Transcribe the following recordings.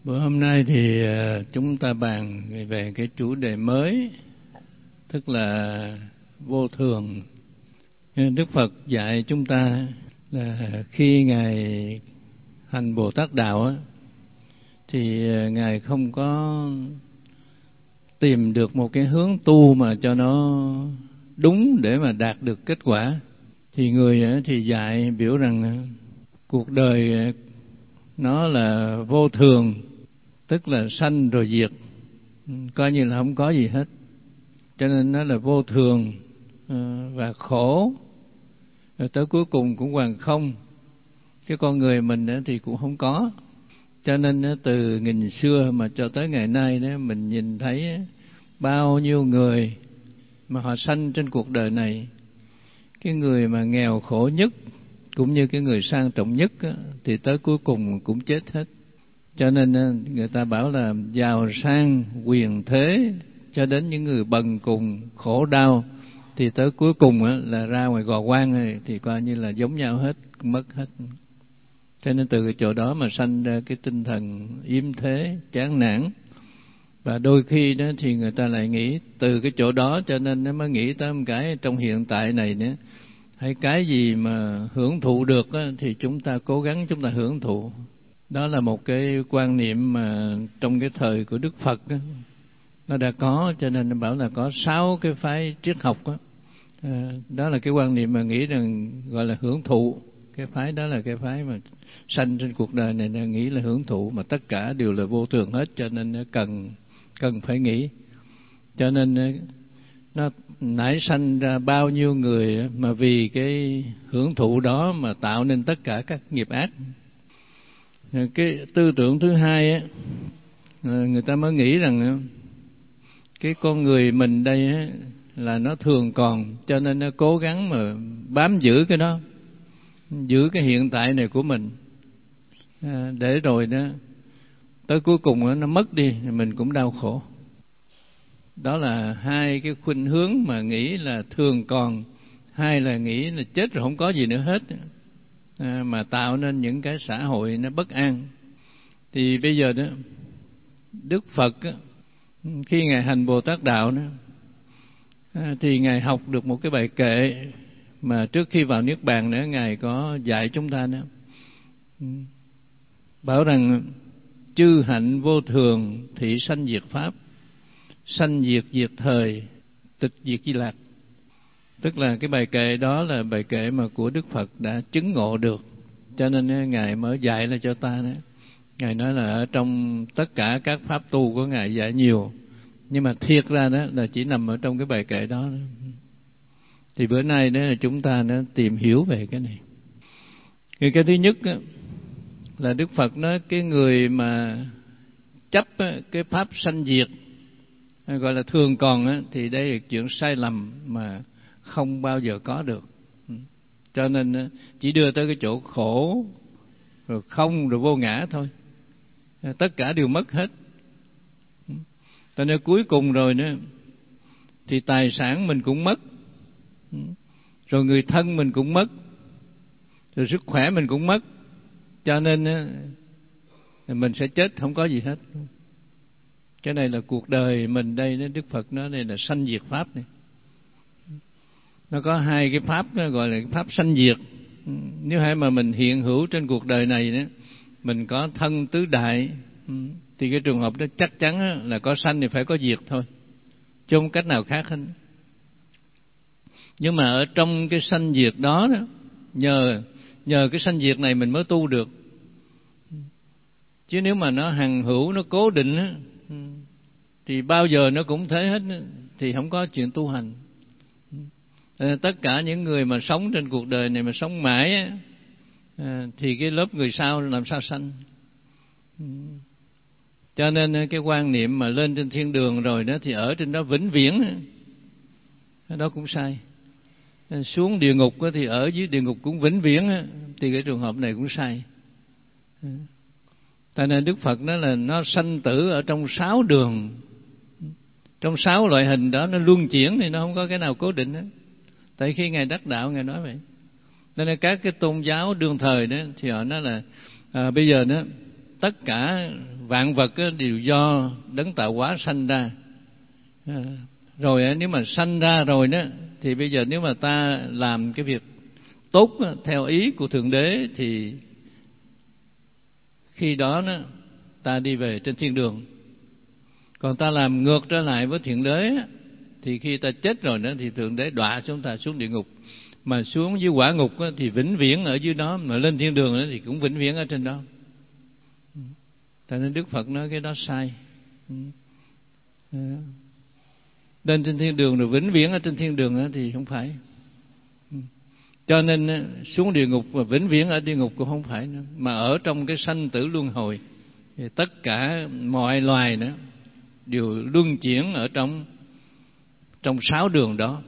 Bữa hôm nay thì chúng ta bàn về cái chủ đề mới, tức là vô thường. Đức Phật dạy chúng ta là khi Ngài hành Bồ Tát Đạo á, thì Ngài không có tìm được một cái hướng tu mà cho nó đúng để mà đạt được kết quả. Thì người thì dạy biểu rằng cuộc đời nó là vô thường, tức là sanh rồi diệt, coi như là không có gì hết. Cho nên nó là vô thường và khổ, rồi tới cuối cùng cũng hoàn không. Cái con người mình thì cũng không có. Cho nên từ nghìn xưa mà cho tới ngày nay đó, mình nhìn thấy bao nhiêu người mà họ sanh trên cuộc đời này, cái người mà nghèo khổ nhất cũng như cái người sang trọng nhất thì tới cuối cùng cũng chết hết. Cho nên người ta bảo là giàu sang quyền thế cho đến những người bần cùng khổ đau thì tới cuối cùng là ra ngoài gò quan thì coi như là giống nhau hết, mất hết. Cho nên từ cái chỗ đó mà sanh ra cái tinh thần yếm thế, chán nản. Và đôi khi đó thì người ta lại nghĩ từ cái chỗ đó, cho nên nó mới nghĩ tới một cái trong hiện tại này nữa, hay cái gì mà hưởng thụ được thì chúng ta cố gắng chúng ta hưởng thụ. Đó là một cái quan niệm mà trong cái thời của Đức Phật nó đã có, cho nên nó bảo là có 6 cái phái triết học đó là cái quan niệm mà nghĩ rằng gọi là hưởng thụ. Cái phái đó là cái phái mà sanh trên cuộc đời này nghĩ là hưởng thụ, mà tất cả đều là vô thường hết, cho nên nó cần phải nghĩ. Cho nên nó nảy sanh ra bao nhiêu người mà vì cái hưởng thụ đó mà tạo nên tất cả các nghiệp ác. Cái tư tưởng thứ hai người ta mới nghĩ rằng cái con người mình đây là nó thường còn, cho nên nó cố gắng mà bám giữ cái đó, giữ cái hiện tại này của mình, để rồi đó tới cuối cùng nó mất đi mình cũng đau khổ. Đó là hai cái khuynh hướng mà nghĩ là thường còn, hai là nghĩ là chết rồi không có gì nữa hết, mà tạo nên những cái xã hội nó bất an. Thì bây giờ đó Đức Phật khi Ngài hành Bồ Tát Đạo đó, thì Ngài học được một cái bài kệ mà trước khi vào Niết Bàn nữa Ngài có dạy chúng ta nữa. Bảo rằng chư hạnh vô thường thị sanh diệt pháp, sanh diệt diệt thời, tịch diệt di lạc. Tức là cái bài kệ đó là bài kệ mà của Đức Phật đã chứng ngộ được, cho nên Ngài mới dạy là cho ta đó. Ngài nói là ở trong tất cả các pháp tu của Ngài dạy nhiều, nhưng mà thiệt ra đó là chỉ nằm ở trong cái bài kệ đó. Thì bữa nay đó là chúng ta nó tìm hiểu về cái này. Cái thứ nhất là Đức Phật nói cái người mà chấp cái pháp sanh diệt, gọi là thường còn, thì đây là chuyện sai lầm mà không bao giờ có được. Cho nên chỉ đưa tới cái chỗ khổ rồi không rồi vô ngã thôi, tất cả đều mất hết. Cho nên cuối cùng rồi nữa thì tài sản mình cũng mất, rồi người thân mình cũng mất, rồi sức khỏe mình cũng mất. Cho nên mình sẽ chết không có gì hết. Cái này là cuộc đời mình đây đó, Đức Phật nói đây là sanh diệt pháp này. Nó có hai cái pháp đó, gọi là cái pháp sanh diệt. Nếu hay mà mình hiện hữu trên cuộc đời này đó, mình có thân tứ đại, thì cái trường hợp đó chắc chắn là có sanh thì phải có diệt thôi, chứ không cách nào khác hết. Nhưng mà ở trong cái sanh diệt đó, nhờ cái sanh diệt này mình mới tu được. Chứ nếu mà nó hằng hữu, nó cố định thì bao giờ nó cũng thế hết, thì không có chuyện tu hành. Tất cả những người mà sống trên cuộc đời này mà sống mãi thì cái lớp người sau làm sao sanh. Cho nên cái quan niệm mà lên trên thiên đường rồi đó thì ở trên đó vĩnh viễn, đó cũng sai. Xuống địa ngục thì ở dưới địa ngục cũng vĩnh viễn, thì cái trường hợp này cũng sai. Tại nên Đức Phật nói là nó sanh tử ở trong 6 đường, trong 6 loại hình đó nó luân chuyển, thì nó không có cái nào cố định hết. Tại khi Ngài đắc đạo Ngài nói vậy. Nên các cái tôn giáo đương thời đó thì họ nói là bây giờ đó tất cả vạn vật đều do đấng tạo hóa sanh ra. Rồi nếu mà sanh ra rồi đó, thì bây giờ nếu mà ta làm cái việc tốt theo ý của Thượng Đế thì khi đó ta đi về trên thiên đường. Còn ta làm ngược trở lại với Thượng Đế thì khi ta chết rồi đó thì Thượng Đế đọa chúng ta xuống địa ngục. Mà xuống dưới quả ngục thì vĩnh viễn ở dưới đó, mà lên thiên đường thì cũng vĩnh viễn ở trên đó. Cho nên Đức Phật nói cái đó sai. Lên trên thiên đường rồi vĩnh viễn ở trên thiên đường thì không phải. Cho nên xuống địa ngục và vĩnh viễn ở địa ngục cũng không phải nữa, mà ở trong cái sanh tử luân hồi thì tất cả mọi loài nữa đều luân chuyển ở trong 6 đường đó.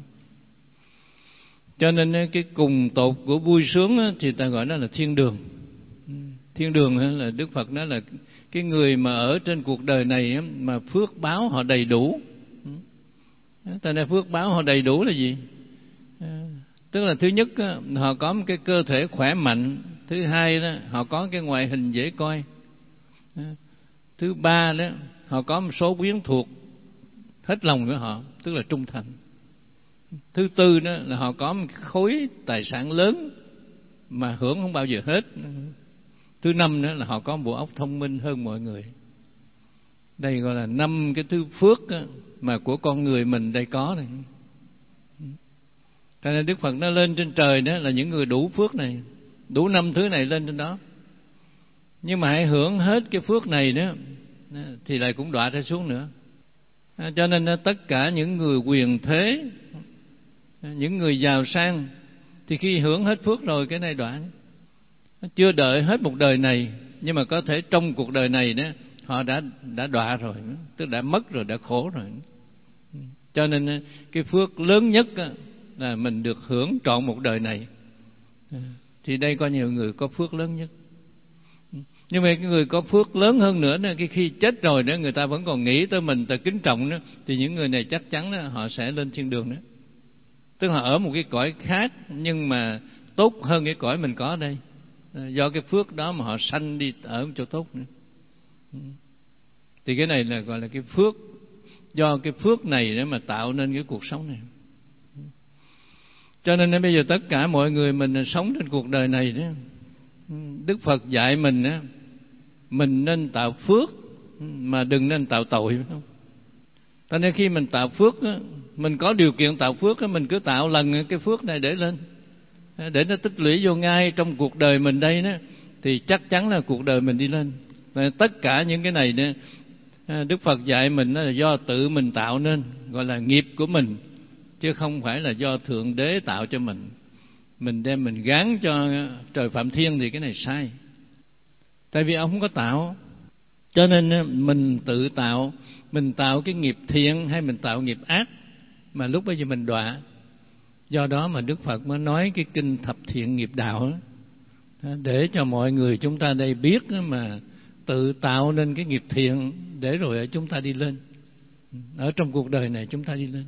Cho nên cái cùng tột của vui sướng thì ta gọi nó là thiên đường. Thiên đường là Đức Phật nói là cái người mà ở trên cuộc đời này mà phước báo họ đầy đủ. Ta nói phước báo họ đầy đủ là gì? Tức là thứ nhất họ có một cái cơ thể khỏe mạnh, thứ hai đó họ có cái ngoại hình dễ coi, thứ ba đó họ có một số quyến thuộc hết lòng với họ, tức là trung thành, thứ tư đó là họ có một khối tài sản lớn mà hưởng không bao giờ hết, thứ năm nữa là họ có một bộ óc thông minh hơn mọi người. Đây gọi là 5 cái thứ phước mà của con người mình đây có này. Cho nên Đức Phật nó lên trên trời đó là những người đủ phước này, đủ 5 thứ này lên trên đó. Nhưng mà hãy hưởng hết cái phước này đó thì lại cũng đọa ra xuống nữa. Cho nên tất cả những người quyền thế, những người giàu sang thì khi hưởng hết phước rồi cái này đọa. Chưa đợi hết một đời này, nhưng mà có thể trong cuộc đời này đó họ đã đọa rồi, tức đã mất rồi, đã khổ rồi. Cho nên cái phước lớn nhất là mình được hưởng trọn một đời này. Thì đây có nhiều người có phước lớn nhất. Nhưng mà cái người có phước lớn hơn nữa đó, khi chết rồi đó người ta vẫn còn nghĩ tới mình, ta kính trọng đó, thì những người này chắc chắn đó, họ sẽ lên thiên đường đó. Tức là ở một cái cõi khác nhưng mà tốt hơn cái cõi mình có đây. Do cái phước đó mà họ sanh đi ở một chỗ tốt nữa. Thì cái này là gọi là cái phước. Do cái phước này để mà tạo nên cái cuộc sống này. Cho nên bây giờ tất cả mọi người mình sống trên cuộc đời này đó, Đức Phật dạy mình đó, mình nên tạo phước mà đừng nên tạo tội, phải không? Cho nên khi mình tạo phước đó, mình có điều kiện tạo phước đó, mình cứ tạo lần cái phước này để lên, để nó tích lũy vô ngay trong cuộc đời mình đây đó, thì chắc chắn là cuộc đời mình đi lên. Và tất cả những cái này đó, Đức Phật dạy mình đó là do tự mình tạo nên, gọi là nghiệp của mình, chứ không phải là do Thượng Đế tạo cho mình. Mình đem mình gán cho trời Phạm Thiên thì cái này sai. Tại vì ông không có tạo. Cho nên mình tự tạo, mình tạo cái nghiệp thiện hay mình tạo nghiệp ác, mà lúc bây giờ mình đọa. Do đó mà Đức Phật mới nói cái kinh Thập Thiện Nghiệp Đạo đó, để cho mọi người chúng ta đây biết mà tự tạo nên cái nghiệp thiện để rồi chúng ta đi lên. Ở trong cuộc đời này chúng ta đi lên.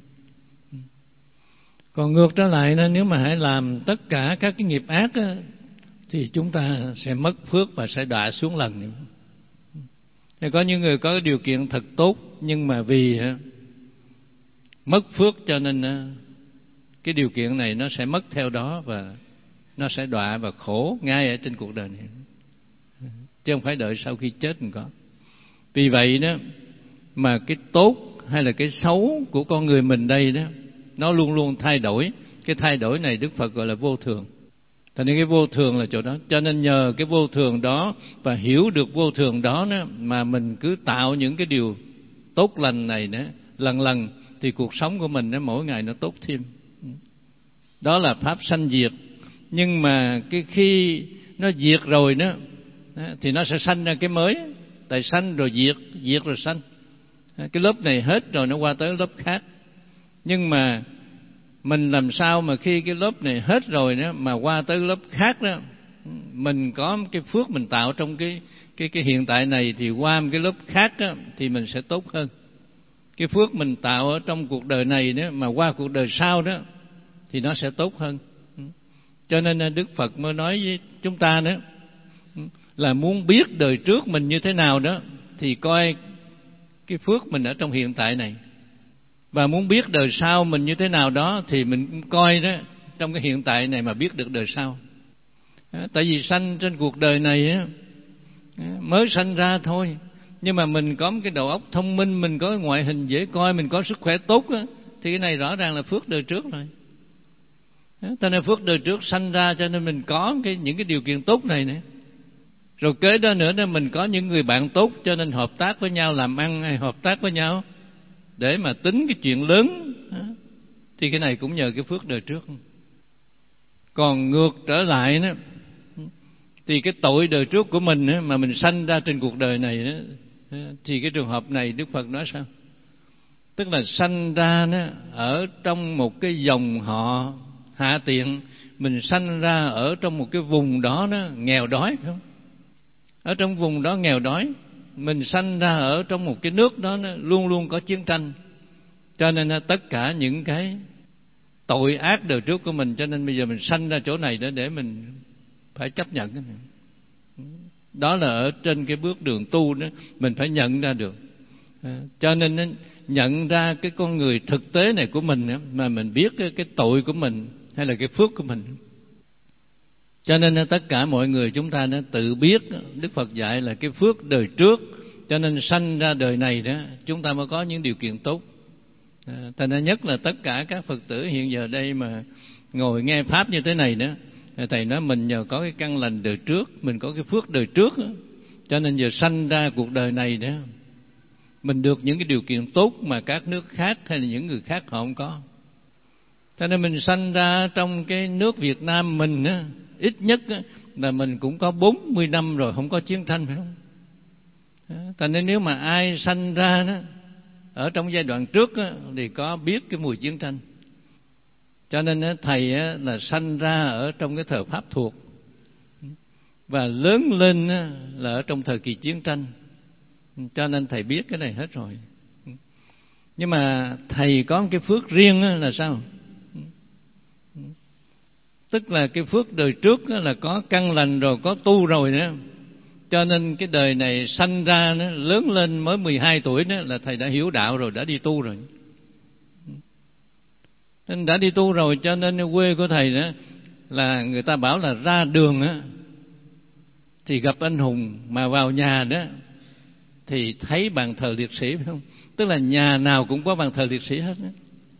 Còn ngược trở lại nếu mà hãy làm tất cả các cái nghiệp ác á, thì chúng ta sẽ mất phước và sẽ đọa xuống lần. Thì có những người có điều kiện thật tốt, nhưng mà vì mất phước cho nên cái điều kiện này nó sẽ mất theo đó, và nó sẽ đọa và khổ ngay ở trên cuộc đời này, chứ không phải đợi sau khi chết mình có. Vì vậy đó mà cái tốt hay là cái xấu của con người mình đây đó, nó luôn luôn thay đổi. Cái thay đổi này Đức Phật gọi là vô thường. Cho nên cái vô thường là chỗ đó. Cho nên nhờ cái vô thường đó và hiểu được vô thường đó, mà mình cứ tạo những cái điều tốt lành này đó, lần lần thì cuộc sống của mình mỗi ngày nó tốt thêm. Đó là pháp sanh diệt. Nhưng mà cái khi nó diệt rồi đó thì nó sẽ sanh ra cái mới. Tại sanh rồi diệt, diệt rồi sanh. Cái lớp này hết rồi nó qua tới lớp khác. Nhưng mà mình làm sao mà khi cái lớp này hết rồi đó mà qua tới lớp khác đó, mình có cái phước mình tạo trong cái hiện tại này, thì qua một cái lớp khác đó, thì mình sẽ tốt hơn. Cái phước mình tạo ở trong cuộc đời này đó mà qua cuộc đời sau đó thì nó sẽ tốt hơn. Cho nên Đức Phật mới nói với chúng ta nữa là muốn biết đời trước mình như thế nào đó thì coi cái phước mình ở trong hiện tại này, và muốn biết đời sau mình như thế nào đó thì mình coi đó trong cái hiện tại này mà biết được đời sau. Tại vì sanh trên cuộc đời này á, mới sanh ra thôi, nhưng mà mình có một cái đầu óc thông minh, mình có ngoại hình dễ coi, mình có sức khỏe tốt á, thì cái này rõ ràng là phước đời trước rồi. Cho nên phước đời trước sanh ra, cho nên mình có những cái điều kiện tốt này nữa. Rồi kế đó nữa là mình có những người bạn tốt, cho nên hợp tác với nhau làm ăn hay hợp tác với nhau để mà tính cái chuyện lớn, thì cái này cũng nhờ cái phước đời trước. Còn ngược trở lại đó, thì cái tội đời trước của mình mà mình sanh ra trên cuộc đời này đó, thì cái trường hợp này Đức Phật nói sao? Tức là sanh ra đó, ở trong một cái dòng họ hạ tiện, mình sanh ra ở trong một cái vùng đó, nghèo đói, phải không? Ở trong vùng đó nghèo đói, mình sanh ra ở trong một cái nước đó luôn luôn có chiến tranh, cho nên tất cả những cái tội ác đời trước của mình, cho nên bây giờ mình sanh ra chỗ này để mình phải chấp nhận cái này. Đó là ở trên cái bước đường tu đó, mình phải nhận ra được. Cho nên nhận ra cái con người thực tế này của mình mà mình biết cái tội của mình hay là cái phước của mình. Cho nên tất cả mọi người chúng ta đã tự biết, Đức Phật dạy là cái phước đời trước, cho nên sanh ra đời này đó chúng ta mới có những điều kiện tốt. Thành ra nhất là tất cả các Phật tử hiện giờ đây mà ngồi nghe pháp như thế này đó, thầy nói mình nhờ có cái căn lành đời trước, mình có cái phước đời trước đó, cho nên giờ sanh ra cuộc đời này đó mình được những cái điều kiện tốt mà các nước khác hay là những người khác họ không có. Cho nên mình sanh ra trong cái nước Việt Nam mình á, ít nhất là mình cũng có 40 năm rồi không có chiến tranh, phải không? Cho nên nếu mà ai sanh ra đó ở trong giai đoạn trước á, thì có biết cái mùi chiến tranh. Cho nên thầy là sanh ra ở trong cái thời Pháp thuộc, và lớn lên là ở trong thời kỳ chiến tranh, cho nên thầy biết cái này hết rồi. Nhưng mà thầy có một cái phước riêng là sao? Tức là cái phước đời trước là có căn lành rồi, có tu rồi đó, cho nên cái đời này sanh ra lớn lên mới 12 tuổi đó là thầy đã hiểu đạo rồi, đã đi tu rồi. Nên đã đi tu rồi, cho nên quê của thầy đó là người ta bảo là ra đường á thì gặp anh hùng, mà vào nhà đó thì thấy bàn thờ liệt sĩ, phải không? Tức là nhà nào cũng có bàn thờ liệt sĩ hết đó.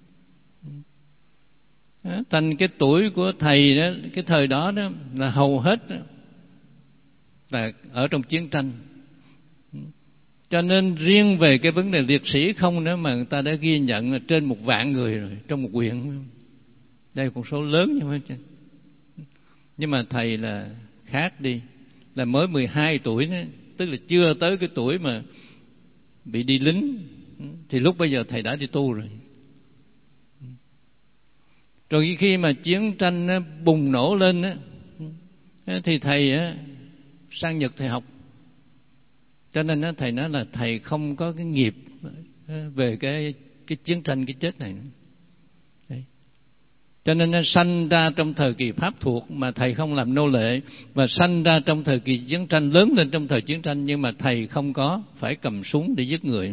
Thành cái tuổi của thầy đó, cái thời đó đó là hầu hết đó, là ở trong chiến tranh. Cho nên riêng về cái vấn đề liệt sĩ không nữa mà người ta đã ghi nhận là trên 1 vạn người rồi, trong một huyện. Đây là con số lớn như vậy. Nhưng mà thầy là khác đi, là mới 12 tuổi đó, tức là chưa tới cái tuổi mà bị đi lính, thì lúc bây giờ thầy đã đi tu rồi. Rồi khi mà chiến tranh nó bùng nổ lên á, thì thầy sang Nhật thầy học. Cho nên thầy nói là thầy không có cái nghiệp về cái chiến tranh, cái chết này. Đấy. Cho nên nó sanh ra trong thời kỳ Pháp thuộc mà thầy không làm nô lệ, và sanh ra trong thời kỳ chiến tranh, lớn lên trong thời chiến tranh, nhưng mà thầy không có phải cầm súng để giết người.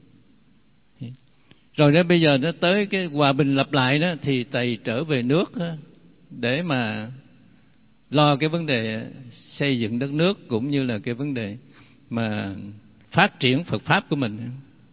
Rồi đó bây giờ nó tới cái hòa bình lập lại đó, thì thầy trở về nước để mà lo cái vấn đề xây dựng đất nước, cũng như là cái vấn đề mà phát triển Phật Pháp của mình.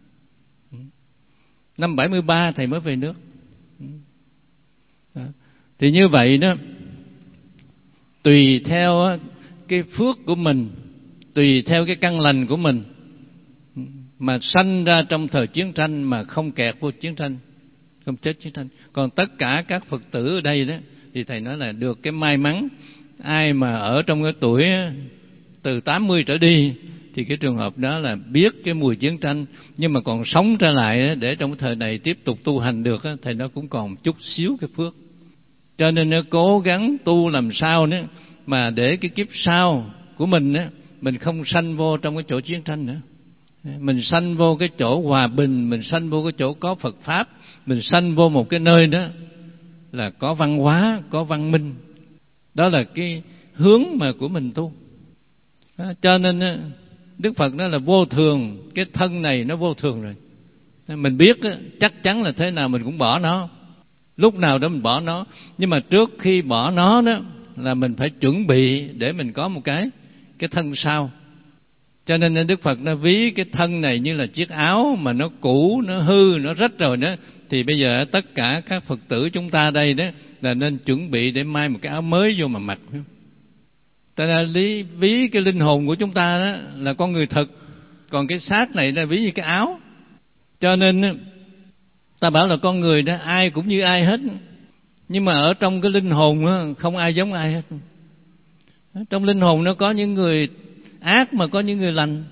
Năm 73 thầy mới về nước. Đó. Thì như vậy đó, tùy theo cái phước của mình, tùy theo cái căn lành của mình mà sanh ra trong thời chiến tranh mà không kẹt vô chiến tranh, không chết chiến tranh. Còn tất cả các Phật tử ở đây đó thì thầy nói là được cái may mắn, ai mà ở trong cái tuổi từ 80 trở đi thì cái trường hợp đó là biết cái mùi chiến tranh, nhưng mà còn sống trở lại để trong cái thời này tiếp tục tu hành được, thầy nó cũng còn chút xíu cái phước. Cho nên nó cố gắng tu làm sao đó mà để cái kiếp sau của mình á, mình không sanh vô trong cái chỗ chiến tranh nữa, mình sanh vô cái chỗ hòa bình, mình sanh vô cái chỗ có Phật Pháp, mình sanh vô một cái nơi đó là có văn hóa, có văn minh. Đó là cái hướng mà của mình tu. Cho nên Đức Phật nói là vô thường, cái thân này nó vô thường rồi. Mình biết chắc chắn là thế nào mình cũng bỏ nó, lúc nào đó mình bỏ nó. Nhưng mà trước khi bỏ nó đó là mình phải chuẩn bị để mình có một cái thân sau. Cho nên Đức Phật nó ví cái thân này như là chiếc áo mà nó cũ, nó hư, nó rách rồi đó. Thì bây giờ tất cả các Phật tử chúng ta đây đó là nên chuẩn bị để mai một cái áo mới vô mà mặc. Ta là ví cái linh hồn của chúng ta đó là con người thực, còn cái xác này là ví như cái áo. Cho nên ta bảo là con người đó ai cũng như ai hết, nhưng mà ở trong cái linh hồn đó, không ai giống ai hết. Trong linh hồn nó có những người ác mà có những người lành.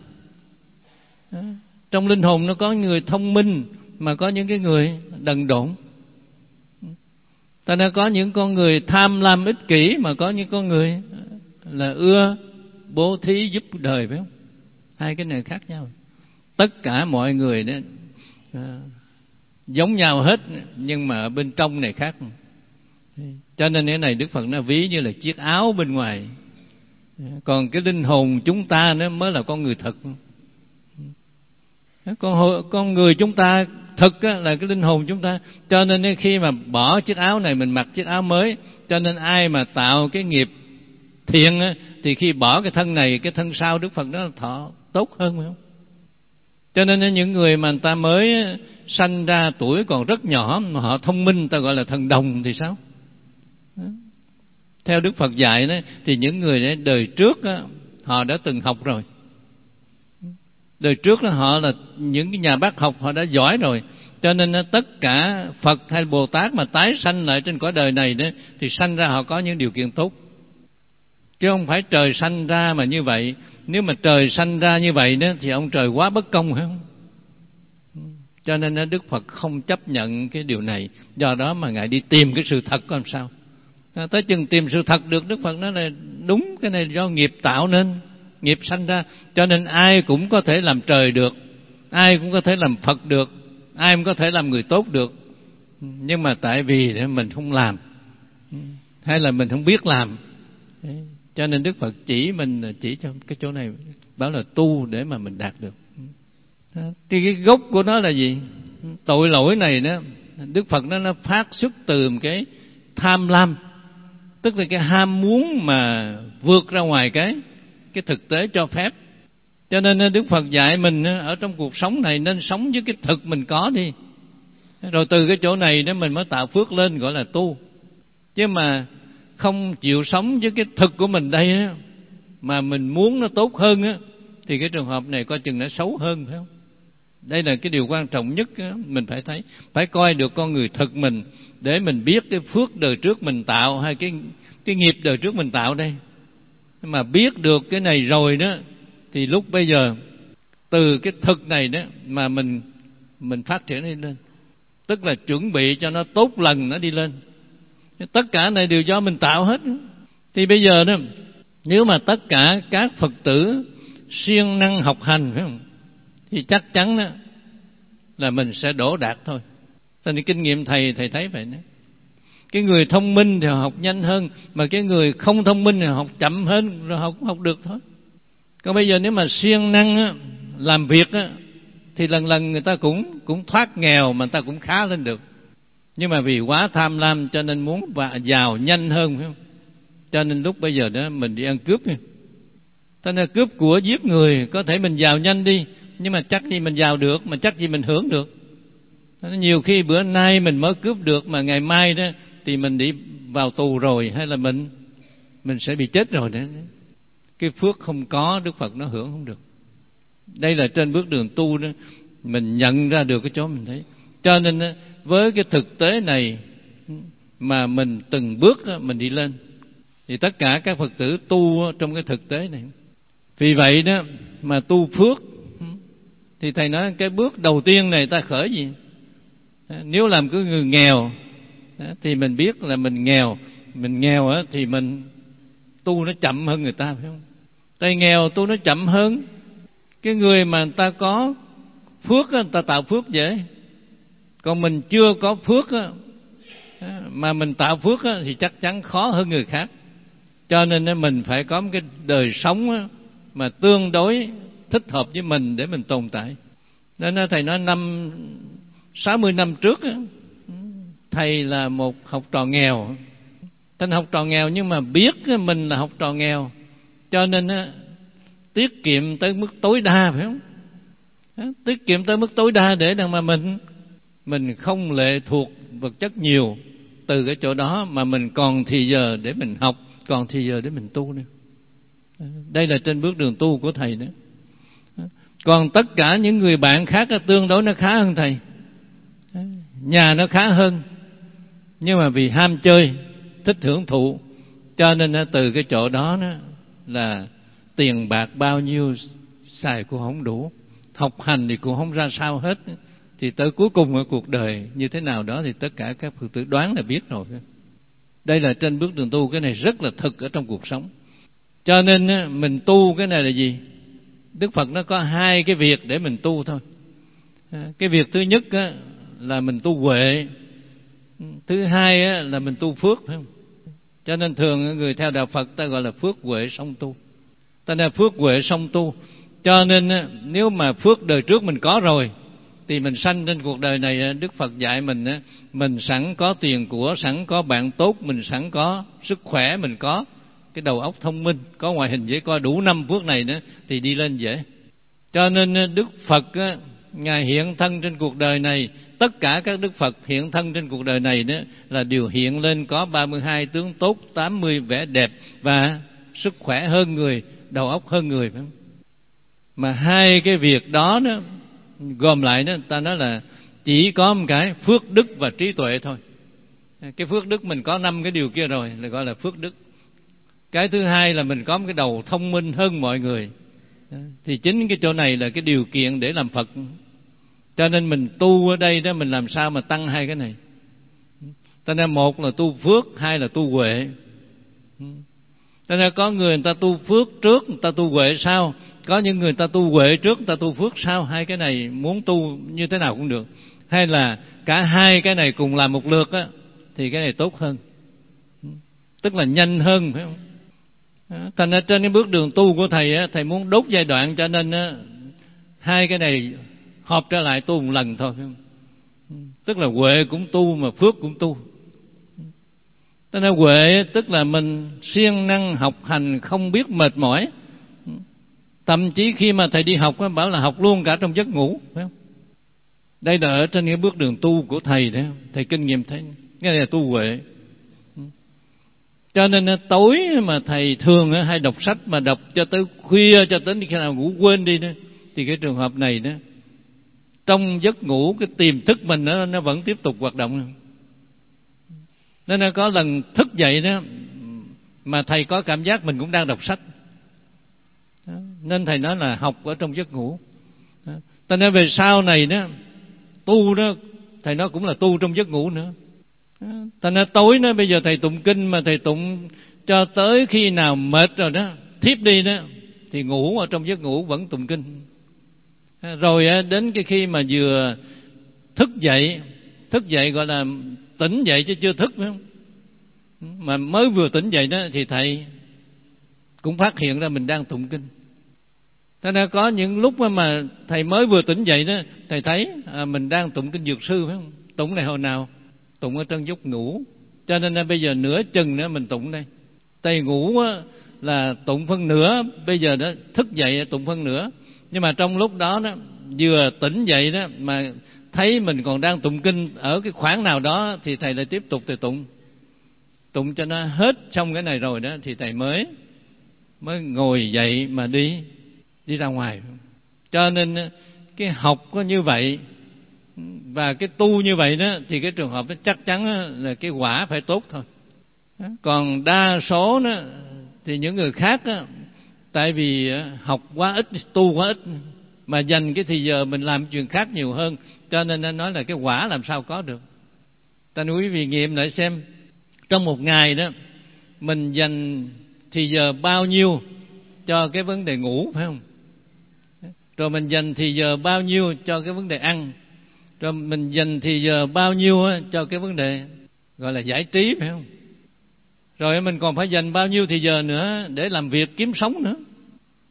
Trong linh hồn nó có những người thông minh mà có những cái người đần độn. Ta đã có những con người tham lam ích kỷ mà có những con người là ưa bố thí giúp đời, phải không? Hai cái này khác nhau. Tất cả mọi người đó giống nhau hết, nhưng mà ở bên trong này khác. Cho nên cái này Đức Phật nó ví như là chiếc áo bên ngoài, còn cái linh hồn chúng ta nó mới là con người thật. Con người chúng ta thực là cái linh hồn chúng ta. Cho nên khi mà bỏ chiếc áo này mình mặc chiếc áo mới. Cho nên ai mà tạo cái nghiệp thiện thì khi bỏ cái thân này, cái thân sau Đức Phật nó thọ tốt hơn, phải không? Cho nên những người mà người ta mới sanh ra tuổi còn rất nhỏ mà họ thông minh, ta gọi là thần đồng thì sao? Theo Đức Phật dạy đó, thì những người đấy đời trước đó, họ đã từng học rồi. Đời trước đó, họ là những cái nhà bác học, họ đã giỏi rồi. Cho nên tất cả Phật hay Bồ Tát mà tái sanh lại trên cõi đời này đó, thì sanh ra họ có những điều kiện tốt, chứ không phải trời sanh ra mà như vậy. Nếu mà trời sanh ra như vậy đó thì ông trời quá bất công, phải không? Cho nên Đức Phật không chấp nhận cái điều này. Do đó mà Ngài đi tìm cái sự thật có làm sao. Tới chừng tìm sự thật được, Đức Phật nói là đúng, cái này do nghiệp tạo nên, nghiệp sanh ra. Cho nên ai cũng có thể làm trời được, ai cũng có thể làm Phật được, ai cũng có thể làm người tốt được. Nhưng mà tại vì mình không làm, hay là mình không biết làm, cho nên Đức Phật chỉ cho cái chỗ này, bảo là tu để mà mình đạt được. Thì cái gốc của nó là gì? Tội lỗi này đó, Đức Phật nó phát xuất từ một cái tham lam, tức là cái ham muốn mà vượt ra ngoài cái thực tế cho phép. Cho nên Đức Phật dạy mình ở trong cuộc sống này nên sống với cái thực mình có đi, rồi từ cái chỗ này đó mình mới tạo phước lên, gọi là tu. Chứ mà không chịu sống với cái thực của mình đây á, mà mình muốn nó tốt hơn á, thì cái trường hợp này coi chừng nó xấu hơn, phải không? Đây là cái điều quan trọng nhất á, mình phải thấy, phải coi được con người thực mình để mình biết cái phước đời trước mình tạo hay cái nghiệp đời trước mình tạo đây. Mà biết được cái này rồi đó thì lúc bây giờ từ cái thực này đó mà mình phát triển đi lên, tức là chuẩn bị cho nó tốt lần nó đi lên. Tất cả này đều do mình tạo hết. Thì bây giờ đó, nếu mà tất cả các Phật tử siêng năng học hành, phải không, thì chắc chắn đó là mình sẽ đỗ đạt thôi. Thành kinh nghiệm thầy thấy vậy đó. Cái người thông minh thì học nhanh hơn, mà cái người không thông minh thì học chậm hơn, rồi học được thôi. Còn bây giờ nếu mà siêng năng á, làm việc á, thì lần lần người ta cũng thoát nghèo mà người ta cũng khá lên được. Nhưng mà vì quá tham lam cho nên muốn giàu nhanh hơn, phải không? Cho nên lúc bây giờ đó mình đi ăn cướp. Cho nên cướp của giết người, có thể mình giàu nhanh đi, nhưng mà chắc gì mình giàu được, mà chắc gì mình hưởng được. Nhiều khi bữa nay mình mới cướp được, mà ngày mai đó thì mình đi vào tù rồi, hay là mình sẽ bị chết rồi đó. Cái phước không có, Đức Phật nó hưởng không được. Đây là trên bước đường tu đó, mình nhận ra được cái chỗ mình thấy. Cho nên với cái thực tế này mà mình từng bước mình đi lên, thì tất cả các Phật tử tu trong cái thực tế này. Vì vậy đó mà tu phước, thì thầy nói cái bước đầu tiên này ta khởi gì? Nếu làm cái người nghèo thì mình biết là mình nghèo. Mình nghèo thì mình tu nó chậm hơn người ta, phải không? Tay nghèo tu nó chậm hơn. Cái người mà người ta có phước, người ta tạo phước dễ. Còn mình chưa có phước mà mình tạo phước thì chắc chắn khó hơn người khác. Cho nên mình phải có một cái đời sống mà tương đối thích hợp với mình để mình tồn tại. Nên thầy nói 60 năm trước thầy là một học trò nghèo. Thầy học trò nghèo nhưng mà biết mình là học trò nghèo, cho nên tiết kiệm tới mức tối đa, phải không? Tiết kiệm tới mức tối đa để mà mình không lệ thuộc vật chất nhiều. Từ cái chỗ đó mà mình còn thì giờ để mình học, còn thì giờ để mình tu nữa. Đây là trên bước đường tu của thầy nữa. Còn tất cả những người bạn khác tương đối nó khá hơn thầy, nhà nó khá hơn, nhưng mà vì ham chơi, thích hưởng thụ, cho nên từ cái chỗ đó là tiền bạc bao nhiêu xài cũng không đủ, học hành thì cũng không ra sao hết. Thì tới cuối cùng ở cuộc đời như thế nào đó thì tất cả các Phật tử đoán là biết rồi. Đây là trên bước đường tu, cái này rất là thực ở trong cuộc sống. Cho nên mình tu cái này là gì? Đức Phật nó có hai cái việc để mình tu thôi. Cái việc thứ nhất là mình tu huệ, thứ hai là mình tu phước, phải không? Cho nên thường người theo đạo Phật ta gọi là phước huệ song tu. Ta là phước huệ song tu. Cho nên nếu mà phước đời trước mình có rồi thì mình sanh trên cuộc đời này, Đức Phật dạy mình sẵn có tiền của, sẵn có bạn tốt, mình sẵn có sức khỏe, mình có cái đầu óc thông minh, có ngoại hình dễ coi, đủ 5 phước này nữa thì đi lên dễ. Cho nên Đức Phật Ngài hiện thân trên cuộc đời này, tất cả các Đức Phật hiện thân trên cuộc đời này đó là đều hiện lên có 32 tướng tốt, 80 vẻ đẹp và sức khỏe hơn người, đầu óc hơn người, phải không? Mà hai cái việc đó gồm lại ta nói là chỉ có một cái phước đức và trí tuệ thôi. Cái phước đức mình có 5 cái điều kia rồi là gọi là phước đức. Cái thứ hai là mình có một cái đầu thông minh hơn mọi người. Thì chính cái chỗ này là cái điều kiện để làm Phật. Cho nên mình tu ở đây đó, mình làm sao mà tăng hai cái này. Cho nên một là tu phước, hai là tu huệ. Cho nên có người ta tu phước trước, người ta tu huệ sau. Có những người ta tu huệ trước, người ta tu phước sau. Hai cái này muốn tu như thế nào cũng được. Hay là cả hai cái này cùng làm một lượt thì cái này tốt hơn, tức là nhanh hơn, phải không? Thành ra trên cái bước đường tu của thầy thầy muốn đốt giai đoạn, cho nên hai cái này hợp trở lại tu một lần thôi, phải không? Tức là huệ cũng tu mà phước cũng tu. Cho nên huệ tức là mình siêng năng học hành không biết mệt mỏi. Thậm chí khi mà thầy đi học bảo là học luôn cả trong giấc ngủ, phải không? Đây là ở trên cái bước đường tu của thầy đấy, thầy kinh nghiệm thấy cái này là tu huệ. Cho nên tối mà thầy thường hay đọc sách, mà đọc cho tới khuya, cho đến khi nào ngủ quên đi đó, thì cái trường hợp này đó, trong giấc ngủ cái tiềm thức mình nó vẫn tiếp tục hoạt động. Nên có lần thức dậy đó mà thầy có cảm giác mình cũng đang đọc sách. Nên thầy nói là học ở trong giấc ngủ. Cho nên về sau này đó tu đó, thầy nói cũng là tu trong giấc ngủ nữa. Thành ra tối đó bây giờ thầy tụng kinh mà thầy tụng cho tới khi nào mệt rồi đó, thiếp đi đó, thì ngủ ở trong giấc ngủ vẫn tụng kinh. Rồi đến cái khi mà vừa thức dậy gọi là tỉnh dậy chứ chưa thức, phải không? Mà mới vừa tỉnh dậy đó thì thầy cũng phát hiện ra mình đang tụng kinh. Thế nên có những lúc mà thầy mới vừa tỉnh dậy đó, thầy thấy mình đang tụng kinh Dược Sư, phải không? Tụng này hồi nào? Tụng ở trong giấc ngủ. Cho nên bây giờ nửa chừng nữa mình tụng đây. Thầy ngủ là tụng phân nửa, bây giờ đó thức dậy tụng phân nửa. Nhưng mà trong lúc đó vừa tỉnh dậy đó mà thấy mình còn đang tụng kinh ở cái khoảng nào đó thì thầy lại tiếp tục thầy tụng cho nó hết xong cái này rồi đó thì thầy mới ngồi dậy mà đi ra ngoài. Cho nên cái học có như vậy và cái tu như vậy đó thì cái trường hợp đó chắc chắn là cái quả phải tốt thôi. Còn đa số đó thì những người khác đó, tại vì học quá ít, tu quá ít mà dành cái thì giờ mình làm chuyện khác nhiều hơn, cho nên anh nói là cái quả làm sao có được. Ta nói quý vị nghiệm lại xem, trong một ngày đó mình dành thì giờ bao nhiêu cho cái vấn đề ngủ, phải không? Rồi mình dành thì giờ bao nhiêu cho cái vấn đề ăn, rồi mình dành thì giờ bao nhiêu cho cái vấn đề gọi là giải trí, phải không? Rồi mình còn phải dành bao nhiêu thì giờ nữa để làm việc kiếm sống nữa.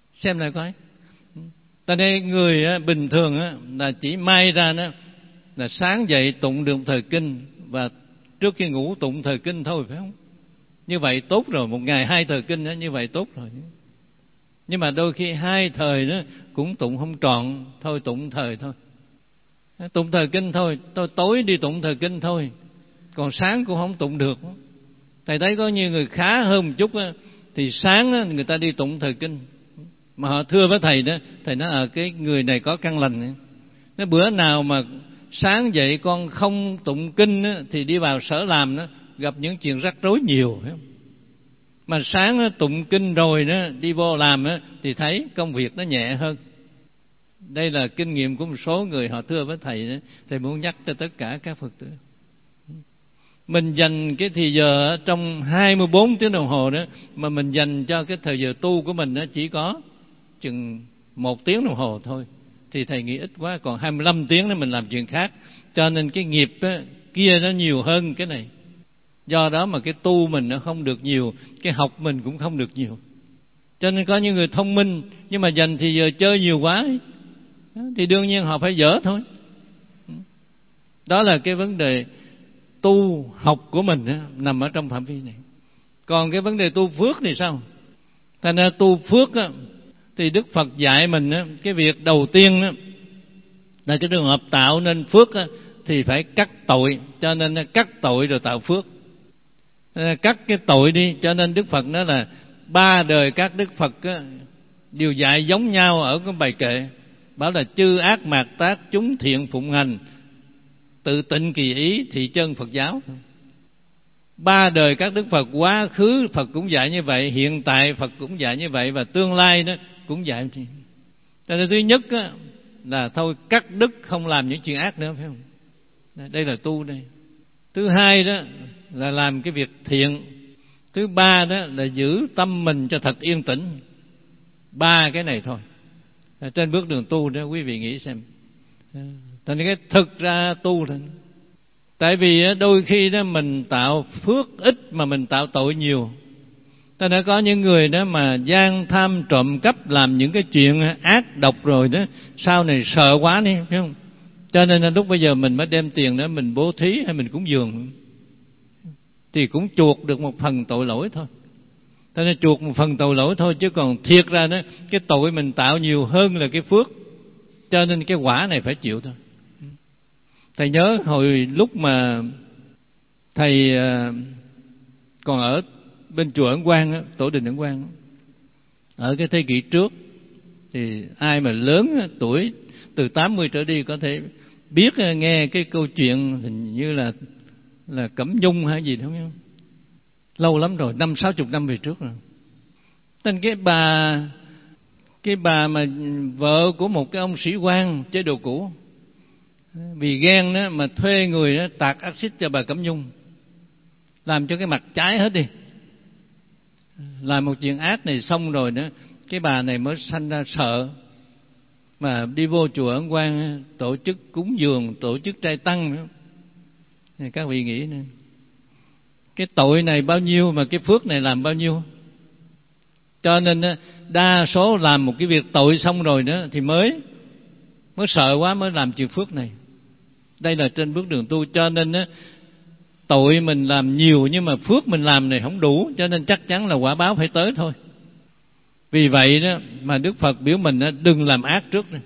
Xem lại coi. Ta đây người bình thường là chỉ may ra là sáng dậy tụng được thời kinh và trước khi ngủ tụng thời kinh thôi, phải không? Như vậy tốt rồi, một ngày 2 thời kinh như vậy tốt rồi. Nhưng mà đôi khi 2 thời đó cũng tụng không trọn, thôi tụng thời thôi. Tụng thời kinh thôi, tôi tối đi tụng thời kinh thôi, còn sáng cũng không tụng được. Thầy thấy có nhiều người khá hơn một chút thì sáng người ta đi tụng thời kinh, mà họ thưa với thầy đó, thầy nói cái người này có căn lành. Nói bữa nào mà sáng dậy con không tụng kinh thì đi vào sở làm gặp những chuyện rắc rối nhiều, phải không? Mà sáng tụng kinh rồi đi vô làm thì thấy công việc nó nhẹ hơn. Đây là kinh nghiệm của một số người họ thưa với thầy. Thầy muốn nhắc cho tất cả các Phật tử, mình dành cái thì giờ trong 24 tiếng đồng hồ đó, mà mình dành cho cái thời giờ tu của mình chỉ có chừng 1 tiếng đồng hồ thôi, thì thầy nghĩ ít quá. Còn 25 tiếng đó mình làm chuyện khác, cho nên cái nghiệp kia nó nhiều hơn cái này. Do đó mà cái tu mình nó không được nhiều, cái học mình cũng không được nhiều. Cho nên có những người thông minh nhưng mà dành thì giờ chơi nhiều quá thì đương nhiên họ phải dở thôi. Đó là cái vấn đề tu học của mình nằm ở trong phạm vi này. Còn cái vấn đề tu phước thì sao? Thành ra tu phước thì Đức Phật dạy mình cái việc đầu tiên là cái trường hợp tạo nên phước thì phải cắt tội. Cho nên cắt tội rồi tạo phước. Cắt cái tội đi. Cho nên Đức Phật nói là 3 đời các Đức Phật đều dạy giống nhau ở cái bài kệ, bảo là chư ác mạt tác chúng thiện phụng hành, tự tịnh kỳ ý thị chân Phật giáo. 3 đời các Đức Phật, quá khứ Phật cũng dạy như vậy, hiện tại Phật cũng dạy như vậy, và tương lai nó cũng dạy. Cho nên thứ nhất là thôi cắt đứt, không làm những chuyện ác nữa, phải không? Đây là tu đây. Thứ hai đó là làm cái việc thiện. Thứ ba đó là giữ tâm mình cho thật yên tĩnh. 3 cái này thôi. Trên bước đường tu đó quý vị nghĩ xem. Thành cái thực ra tu thôi. Tại vì đôi khi đó mình tạo phước ít mà mình tạo tội nhiều. Ta đã có những người đó mà gian tham trộm cắp, làm những cái chuyện ác độc rồi đó, sau này sợ quá đi, phải không? Cho nên là lúc bây giờ mình mới đem tiền đó mình bố thí hay mình cúng dường, thì cũng chuộc được một phần tội lỗi thôi. Cho nên chuộc một phần tội lỗi thôi, chứ còn thiệt ra đó cái tội mình tạo nhiều hơn là cái phước. Cho nên cái quả này phải chịu thôi. Thầy nhớ hồi lúc mà thầy còn ở bên chùa Ấn Quang, tổ đình Ấn Quang, ở cái thế kỷ trước, thì ai mà lớn tuổi từ 80 trở đi có thể biết nghe cái câu chuyện hình như là Cẩm Nhung hay gì đó, không? Lâu lắm rồi, 50-60 năm về trước rồi. Tên cái bà mà vợ của một cái ông sĩ quan chế độ cũ, vì ghen đó mà thuê người đó tạt axit cho bà Cẩm Nhung, làm cho cái mặt cháy hết đi. Làm một chuyện ác này xong rồi đó, cái bà này mới sanh ra sợ, mà đi vô chùa Ấn Quang tổ chức cúng dường, tổ chức trai tăng. Các vị nghĩ nè, cái tội này bao nhiêu mà cái phước này làm bao nhiêu. Cho nên đa số làm một cái việc tội xong rồi đó thì mới sợ quá mới làm chuyện phước này. Đây là trên bước đường tu. Cho nên tội mình làm nhiều nhưng mà phước mình làm này không đủ, cho nên chắc chắn là quả báo phải tới thôi. Vì vậy đó mà Đức Phật biểu mình đừng làm ác trước này.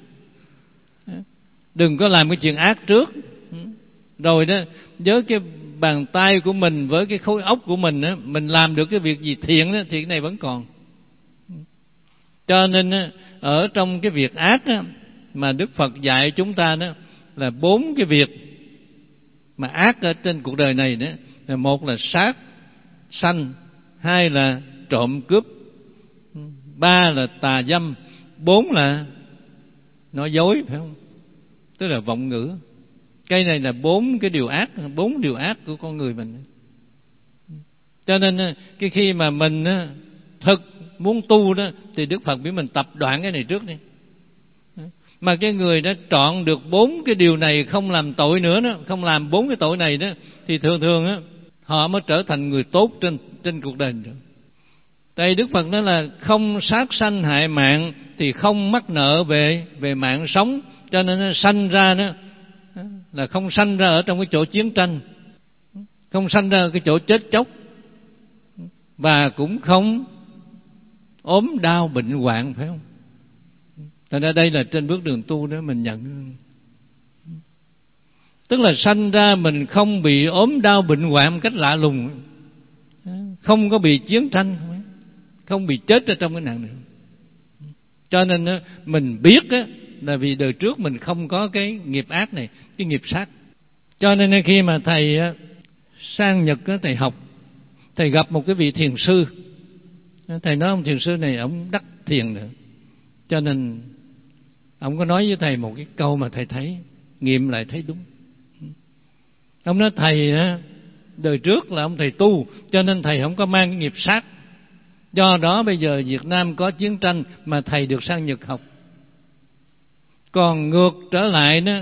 Đừng có làm cái chuyện ác trước. Rồi đó với cái bàn tay của mình, với cái khối óc của mình đó, mình làm được cái việc gì thiện đó, thì cái này vẫn còn. Cho nên ở trong cái việc ác đó, mà Đức Phật dạy chúng ta đó là 4 cái việc mà ác ở trên cuộc đời này đó. Là 1 là sát sanh, 2 là trộm cướp, 3 là tà dâm, 4 là nói dối, phải không? Tức là vọng ngữ. Cái này là 4 cái điều ác, 4 điều ác của con người mình. Cho nên cái khi mà mình thực muốn tu đó thì Đức Phật biểu mình tập đoạn cái này trước đi. Mà cái người đã trọn được 4 cái điều này, không làm tội nữa đó, không làm 4 cái tội này đó, thì thường thường họ mới trở thành người tốt trên cuộc đời nữa. Tại Đức Phật nói là không sát sanh hại mạng thì không mắc nợ về mạng sống, cho nên nó sanh ra đó là không sanh ra ở trong cái chỗ chiến tranh, không sanh ra ở cái chỗ chết chóc, và cũng không ốm đau bệnh hoạn, phải không? Thành ra đây là trên bước đường tu đó mình nhận, tức là sanh ra mình không bị ốm đau bệnh hoạn một cách lạ lùng, không có bị chiến tranh, không bị chết ở trong cái nạn này. Cho nên mình biết là vì đời trước mình không có cái nghiệp ác này, cái nghiệp sát. Cho nên khi mà thầy sang Nhật thầy học, thầy gặp một cái vị thiền sư. Thầy nói ông thiền sư này ông đắc thiền nữa, cho nên ông có nói với thầy một cái câu mà thầy thấy nghiệm lại thấy đúng. Ông nói thầy đời trước là ông thầy tu, cho nên thầy không có mang cái nghiệp sát. Do đó bây giờ Việt Nam có chiến tranh mà thầy được sang Nhật học. Còn ngược trở lại đó,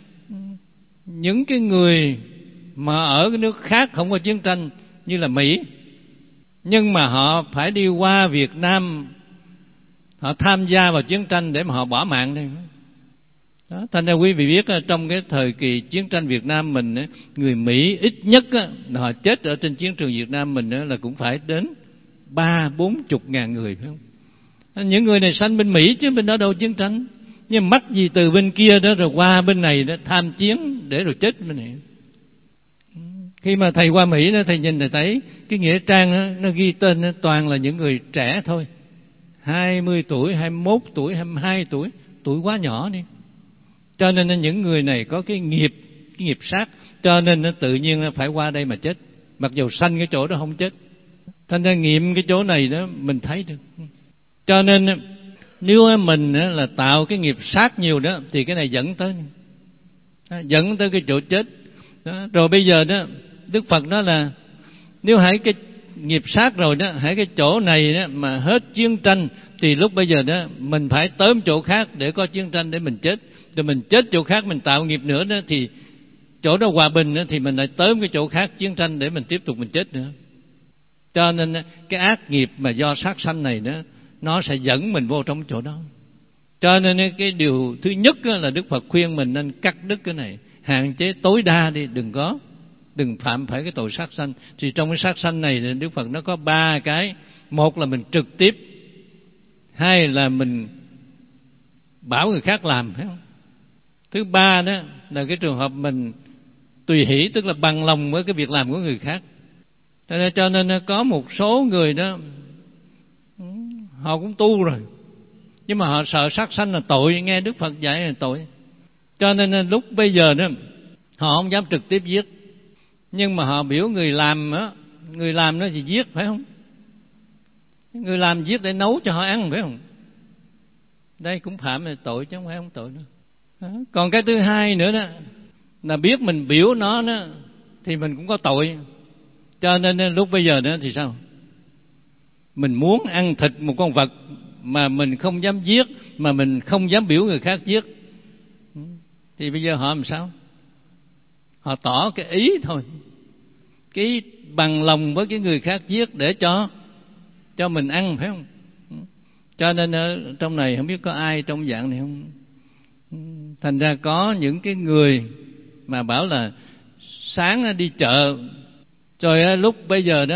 những cái người mà ở cái nước khác không có chiến tranh như là Mỹ, nhưng mà họ phải đi qua Việt Nam, họ tham gia vào chiến tranh để mà họ bỏ mạng đây. Đó, thành ra quý vị biết trong cái thời kỳ chiến tranh Việt Nam mình, người Mỹ ít nhất họ chết ở trên chiến trường Việt Nam mình là cũng phải đến 30-40 ngàn người, phải không? Những người này sanh bên Mỹ chứ bên đó đâu chiến tranh, nhưng mắc gì từ bên kia đó rồi qua bên này đó tham chiến để rồi chết bên này. Khi mà thầy qua Mỹ đó, thầy nhìn thầy thấy cái nghĩa trang đó, nó ghi tên đó, toàn là những người trẻ thôi, 20 tuổi, 21 tuổi, 22 tuổi, tuổi quá nhỏ đi. Cho nên những người này có cái nghiệp sát, cho nên nó tự nhiên nó phải qua đây mà chết, mặc dù sanh cái chỗ đó không chết. Thành ra nghiệm cái chỗ này đó mình thấy được. Cho nên nếu mình là tạo cái nghiệp sát nhiều đó thì cái này dẫn tới cái chỗ chết đó. Rồi bây giờ đó Đức Phật nói là nếu hãy cái nghiệp sát rồi đó, hãy cái chỗ này đó mà hết chiến tranh thì lúc bây giờ đó mình phải tới một chỗ khác để có chiến tranh để mình chết. Rồi mình chết chỗ khác mình tạo nghiệp nữa đó thì chỗ đó hòa bình đó, thì mình lại tới một cái chỗ khác chiến tranh để mình tiếp tục mình chết nữa. Cho nên cái ác nghiệp mà do sát sanh này đó, nó sẽ dẫn mình vô trong chỗ đó. Cho nên cái điều thứ nhất là Đức Phật khuyên mình nên cắt đứt cái này, hạn chế tối đa đi, đừng phạm phải cái tội sát sanh. Thì trong cái sát sanh này Đức Phật nó có 3 cái. Một là mình trực tiếp, hai là mình bảo người khác làm, phải không? Thứ ba đó là cái trường hợp mình tùy hỷ, tức là bằng lòng với cái việc làm của người khác. Cho nên có một số người đó họ cũng tu rồi, nhưng mà họ sợ sát sanh là tội, nghe Đức Phật dạy là tội. Cho nên lúc bây giờ đó họ không dám trực tiếp giết, nhưng mà họ biểu người làm đó thì giết, phải không? Người làm giết để nấu cho họ ăn, phải không? Đây cũng phạm là tội chứ không phải không tội nữa. Đó. Còn cái thứ hai nữa đó là biết mình biểu nó đó thì mình cũng có tội. Cho nên lúc bây giờ đó thì sao? Mình muốn ăn thịt một con vật mà mình không dám giết, mà mình không dám biểu người khác giết, thì bây giờ họ làm sao? Họ tỏ cái ý thôi, cái bằng lòng với cái người khác giết để cho mình ăn, phải không? Cho nên ở trong này không biết có ai trong dạng này không? Thành ra có những cái người mà bảo là sáng đi chợ, rồi lúc bây giờ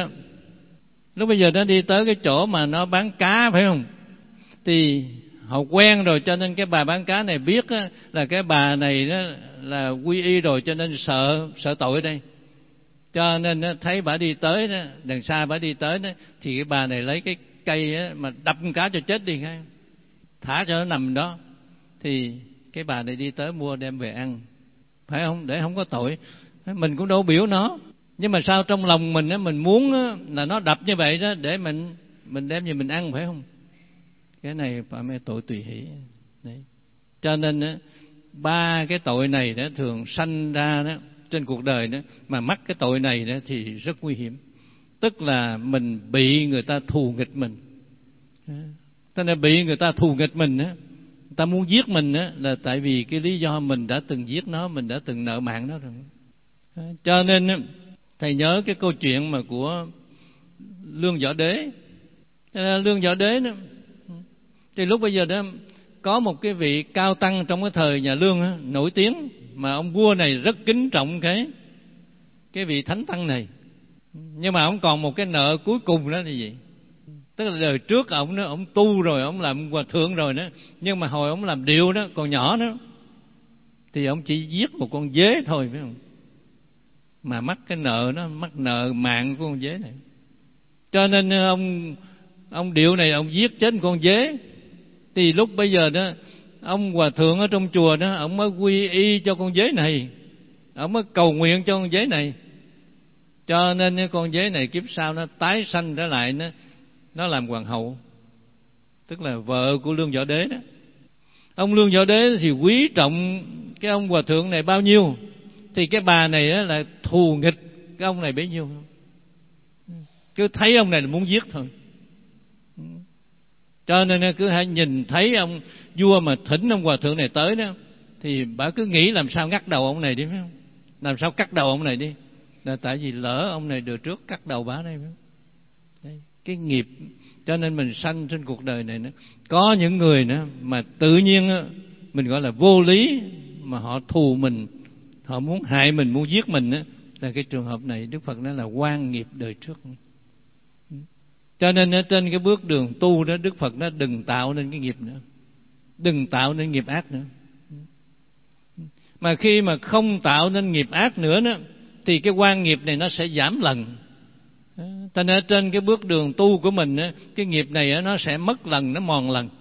đó đi tới cái chỗ mà nó bán cá, phải không? Thì họ quen rồi, cho nên cái bà bán cá này biết là cái bà này đó là quy y rồi, cho nên sợ tội đây. Cho nên thấy bà đi tới đó, đằng xa bà đi tới đó, thì cái bà này lấy cái cây mà đập con cá cho chết đi, thả cho nó nằm đó. Thì cái bà này đi tới mua đem về ăn, phải không? Để không có tội. Mình cũng đâu biểu nó, nhưng mà sao trong lòng mình muốn là nó đập như vậy đó để mình đem về mình ăn, phải không? Cái này phạm tội tùy hỷ. Đấy. Cho nên 3 cái tội này đó thường sanh ra đó trên cuộc đời đó, mà mắc cái tội này đó thì rất nguy hiểm. Tức là mình bị người ta thù nghịch mình. Cho nên bị người ta thù nghịch mình á, người ta muốn giết mình á, là tại vì cái lý do mình đã từng giết nó, mình đã từng nợ mạng nó rồi. Cho nên thầy nhớ cái câu chuyện mà của Lương Võ Đế. Lương Võ Đế đó, thì lúc bây giờ đó có một cái vị cao tăng trong cái thời nhà Lương đó, nổi tiếng, mà ông vua này rất kính trọng cái vị thánh tăng này. Nhưng mà ông còn một cái nợ cuối cùng đó là gì? Tức là đời trước ông tu rồi, ông làm hòa thượng rồi đó, nhưng mà hồi ông làm điệu đó, còn nhỏ đó, thì ông chỉ giết một con dế thôi, phải không? Mà mắc cái nợ đó, mắc nợ mạng của con dế này. Cho nên ông điệu này ông giết chết con dế. Thì lúc bây giờ đó, ông hòa thượng ở trong chùa đó, ông mới quy y cho con dế này, ông mới cầu nguyện cho con dế này. Cho nên cái con dế này kiếp sau nó tái sanh trở lại, nó làm hoàng hậu, tức là vợ của Lương Võ Đế đó. Ông Lương Võ Đế thì quý trọng cái ông hòa thượng này bao nhiêu, thì cái bà này là thù nghịch cái ông này bấy nhiêu. Cứ thấy ông này là muốn giết thôi. Cho nên cứ hay nhìn thấy ông vua mà thỉnh ông hòa thượng này tới đó, thì bà cứ nghĩ làm sao ngắt đầu ông này đi, phải không? Làm sao cắt đầu ông này đi, là tại vì lỡ ông này đời trước cắt đầu bà đây, phải không? Đây, cái nghiệp. Cho nên mình sanh trên cuộc đời này nữa, có những người nữa mà tự nhiên mình gọi là vô lý, mà họ thù mình, họ muốn hại mình, muốn giết mình đó, là cái trường hợp này Đức Phật nói là oan nghiệp đời trước. Cho nên trên cái bước đường tu đó, Đức Phật nó đừng tạo nên cái nghiệp nữa, đừng tạo nên nghiệp ác nữa. Mà khi mà không tạo nên nghiệp ác nữa đó, thì cái oan nghiệp này nó sẽ giảm lần. Cho nên trên cái bước đường tu của mình, cái nghiệp này nó sẽ mất lần, nó mòn lần.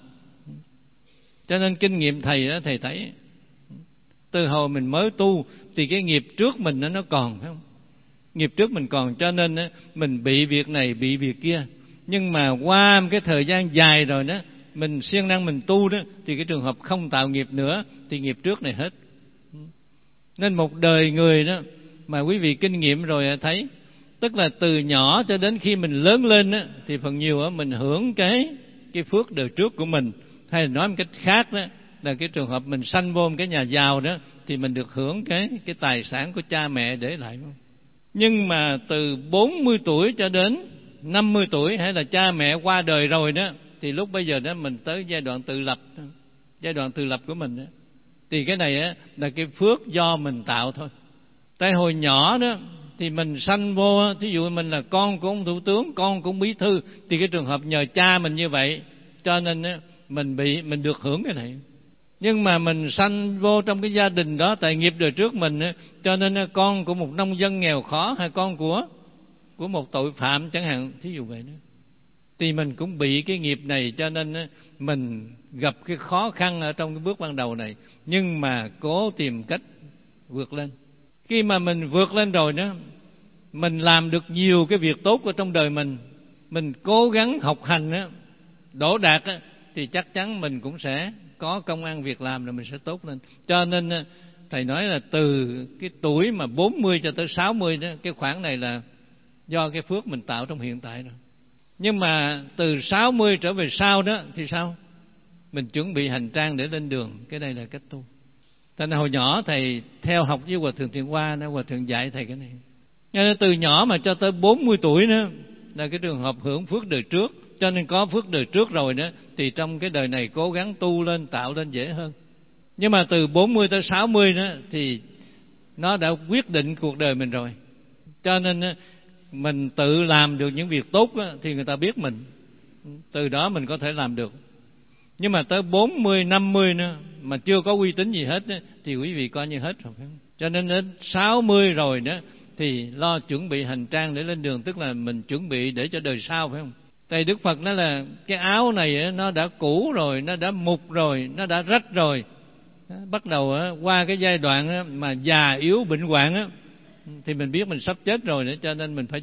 Cho nên kinh nghiệm thầy đó, thầy thấy từ hồi mình mới tu thì cái nghiệp trước mình nó còn, phải không? Nghiệp trước mình còn, cho nên mình bị việc này, bị việc kia. Nhưng mà qua một cái thời gian dài rồi đó, mình siêng năng mình tu đó, thì cái trường hợp không tạo nghiệp nữa, thì nghiệp trước này hết. Nên một đời người đó mà quý vị kinh nghiệm rồi thấy, tức là từ nhỏ cho đến khi mình lớn lên đó, thì phần nhiều mình hưởng cái phước đời trước của mình. Hay là nói một cách khác đó, là cái trường hợp mình sanh vô một cái nhà giàu đó, thì mình được hưởng cái tài sản của cha mẹ để lại. Nhưng mà từ 40 tuổi cho đến 50 tuổi, hay là cha mẹ qua đời rồi đó, thì lúc bây giờ đó mình tới giai đoạn tự lập của mình đó. Thì cái này là cái phước do mình tạo thôi. Tại hồi nhỏ đó thì mình sanh vô, thí dụ mình là con của ông thủ tướng, con của ông bí thư, thì cái trường hợp nhờ cha mình như vậy, cho nên mình được hưởng cái này. Nhưng mà mình sanh vô trong cái gia đình đó, tại nghiệp đời trước mình, cho nên con của một nông dân nghèo khó, hay con của một tội phạm chẳng hạn, thí dụ vậy đó, thì mình cũng bị cái nghiệp này. Cho nên mình gặp cái khó khăn ở trong cái bước ban đầu này, nhưng mà cố tìm cách vượt lên. Khi mà mình vượt lên rồi đó, mình làm được nhiều cái việc tốt ở trong đời mình cố gắng học hành đó, đỗ đạt đó, thì chắc chắn mình cũng sẽ có công ăn việc làm, rồi mình sẽ tốt lên. Cho nên thầy nói là từ cái tuổi mà 40 cho tới 60 đó, cái khoảng này là do cái phước mình tạo trong hiện tại rồi. Nhưng mà từ 60 trở về sau đó thì sao? Mình chuẩn bị hành trang để lên đường. Cái đây là cách tu. Cho nên hồi nhỏ thầy theo học với Hòa Thượng Thiện Hoa đó, Hòa Thượng dạy thầy cái này. Cho nên từ nhỏ mà cho tới 40 tuổi nữa là cái trường hợp hưởng phước đời trước. Cho nên có phước đời trước rồi đó, thì trong cái đời này cố gắng tu lên, tạo lên dễ hơn. Nhưng mà từ 40 tới 60 đó thì nó đã quyết định cuộc đời mình rồi. Cho nên mình tự làm được những việc tốt đó, thì người ta biết mình, từ đó mình có thể làm được. Nhưng mà tới 40, 50 nữa mà chưa có uy tín gì hết đó, thì quý vị coi như hết rồi, phải không? Cho nên đến 60 rồi đó thì lo chuẩn bị hành trang để lên đường, tức là mình chuẩn bị để cho đời sau, phải không? Tại Đức Phật nói là cái áo này nó đã cũ rồi, nó đã mục rồi, nó đã rách rồi. Bắt đầu qua cái giai đoạn mà già yếu bệnh hoạn thì mình biết mình sắp chết rồi nữa, cho nên mình phải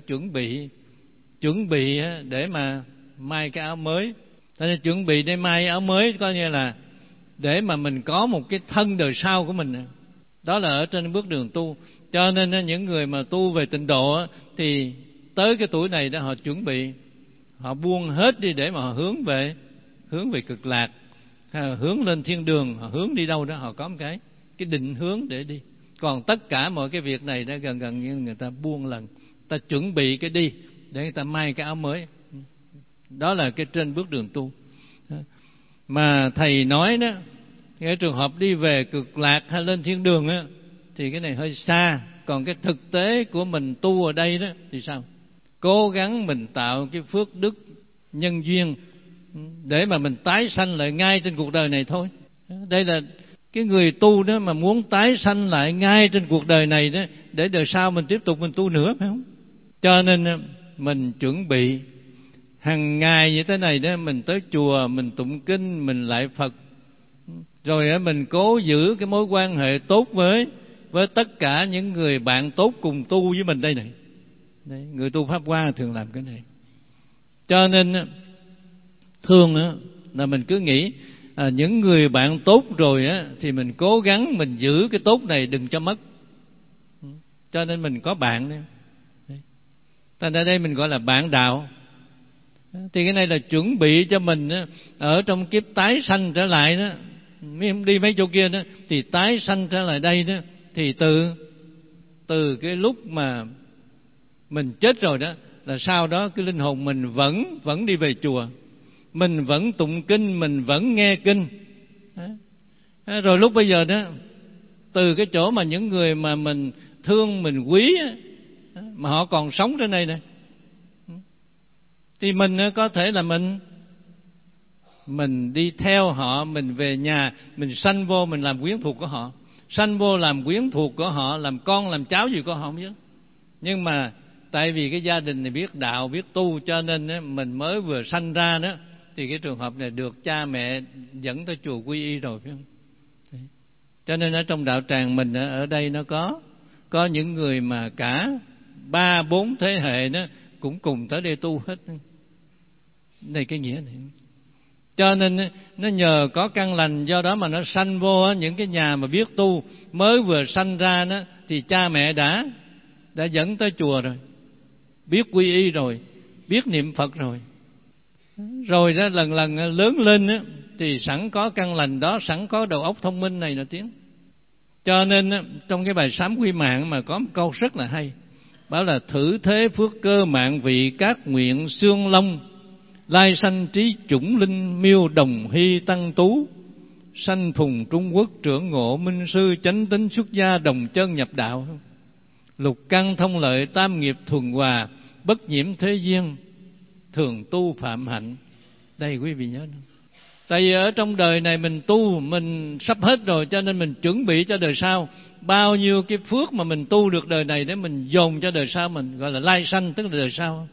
chuẩn bị để mà may cái áo mới. Cho nên chuẩn bị để may áo mới coi như là để mà mình có một cái thân đời sau của mình. Đó là ở trên bước đường tu. Cho nên những người mà tu về tịnh độ thì tới cái tuổi này đó họ chuẩn bị, họ buông hết đi để mà họ hướng về cực lạc, hướng lên thiên đường, họ hướng đi đâu đó họ có một cái định hướng để đi. Còn tất cả mọi cái việc này đã gần như người ta buông lần, ta chuẩn bị cái đi để người ta may cái áo mới. Đó là cái trên bước đường tu. Mà thầy nói đó, cái trường hợp đi về cực lạc hay lên thiên đường á, thì cái này hơi xa. Còn cái thực tế của mình tu ở đây đó thì sao? Cố gắng mình tạo cái phước đức nhân duyên để mà mình tái sanh lại ngay trên cuộc đời này thôi. Đây là cái người tu đó mà muốn tái sanh lại ngay trên cuộc đời này đó, để đời sau mình tiếp tục mình tu nữa, phải không? Cho nên mình chuẩn bị hàng ngày như thế này đó, mình tới chùa, mình tụng kinh, mình lại Phật, rồi mình cố giữ cái mối quan hệ tốt với tất cả những người bạn tốt cùng tu với mình đây này. Đấy, người tu Pháp Hoa thường làm cái này. Cho nên thường là mình cứ nghĩ những người bạn tốt rồi thì mình cố gắng mình giữ cái tốt này đừng cho mất. Cho nên mình có bạn đấy. Thành ra đây mình gọi là bạn đạo. Thì cái này là chuẩn bị cho mình ở trong kiếp tái sanh trở lại đó, đi mấy chỗ kia đó thì tái sanh trở lại đây đó, thì từ cái lúc mà mình chết rồi đó, là sau đó cái linh hồn mình vẫn đi về chùa, mình vẫn tụng kinh, mình vẫn nghe kinh. Rồi lúc bây giờ đó, từ cái chỗ mà những người mà mình thương, mình quý mà họ còn sống trên đây này, thì mình có thể là mình đi theo họ, mình về nhà, mình sanh vô, mình làm quyến thuộc của họ, sanh vô làm quyến thuộc của họ, làm con làm cháu gì của họ không biết. Nhưng mà tại vì cái gia đình này biết đạo, biết tu, cho nên mình mới vừa sanh ra đó, thì cái trường hợp này được cha mẹ dẫn tới chùa quy y rồi, phải không? Cho nên ở trong đạo tràng mình ở đây nó có những người mà cả 3-4 thế hệ đó cũng cùng tới đây tu hết. Đây cái nghĩa này. Cho nên nó nhờ có căn lành, do đó mà nó sanh vô những cái nhà mà biết tu, mới vừa sanh ra đó thì cha mẹ đã dẫn tới chùa rồi, biết quy y rồi, biết niệm Phật rồi. Rồi đó lần lớn lên đó, thì sẵn có căn lành đó, sẵn có đầu óc thông minh này nổi tiếng. Cho nên trong cái bài Sám Quy Mạng mà có một câu rất là hay, bảo là thử thế phước cơ mạng vị các nguyện xương long, lai sanh trí chủng linh miêu đồng hy tăng tú, sanh phùng Trung Quốc trưởng ngộ minh sư, chánh tính xuất gia đồng chân nhập đạo, lục căn thông lợi tam nghiệp thuần hòa, bất nhiễm thế duyên, thường tu phạm hạnh. Đây quý vị nhớ không? Tại vì ở trong đời này mình tu, mình sắp hết rồi, cho nên mình chuẩn bị cho đời sau. Bao nhiêu cái phước mà mình tu được đời này để mình dồn cho đời sau mình, gọi là lai sanh, tức là đời sau.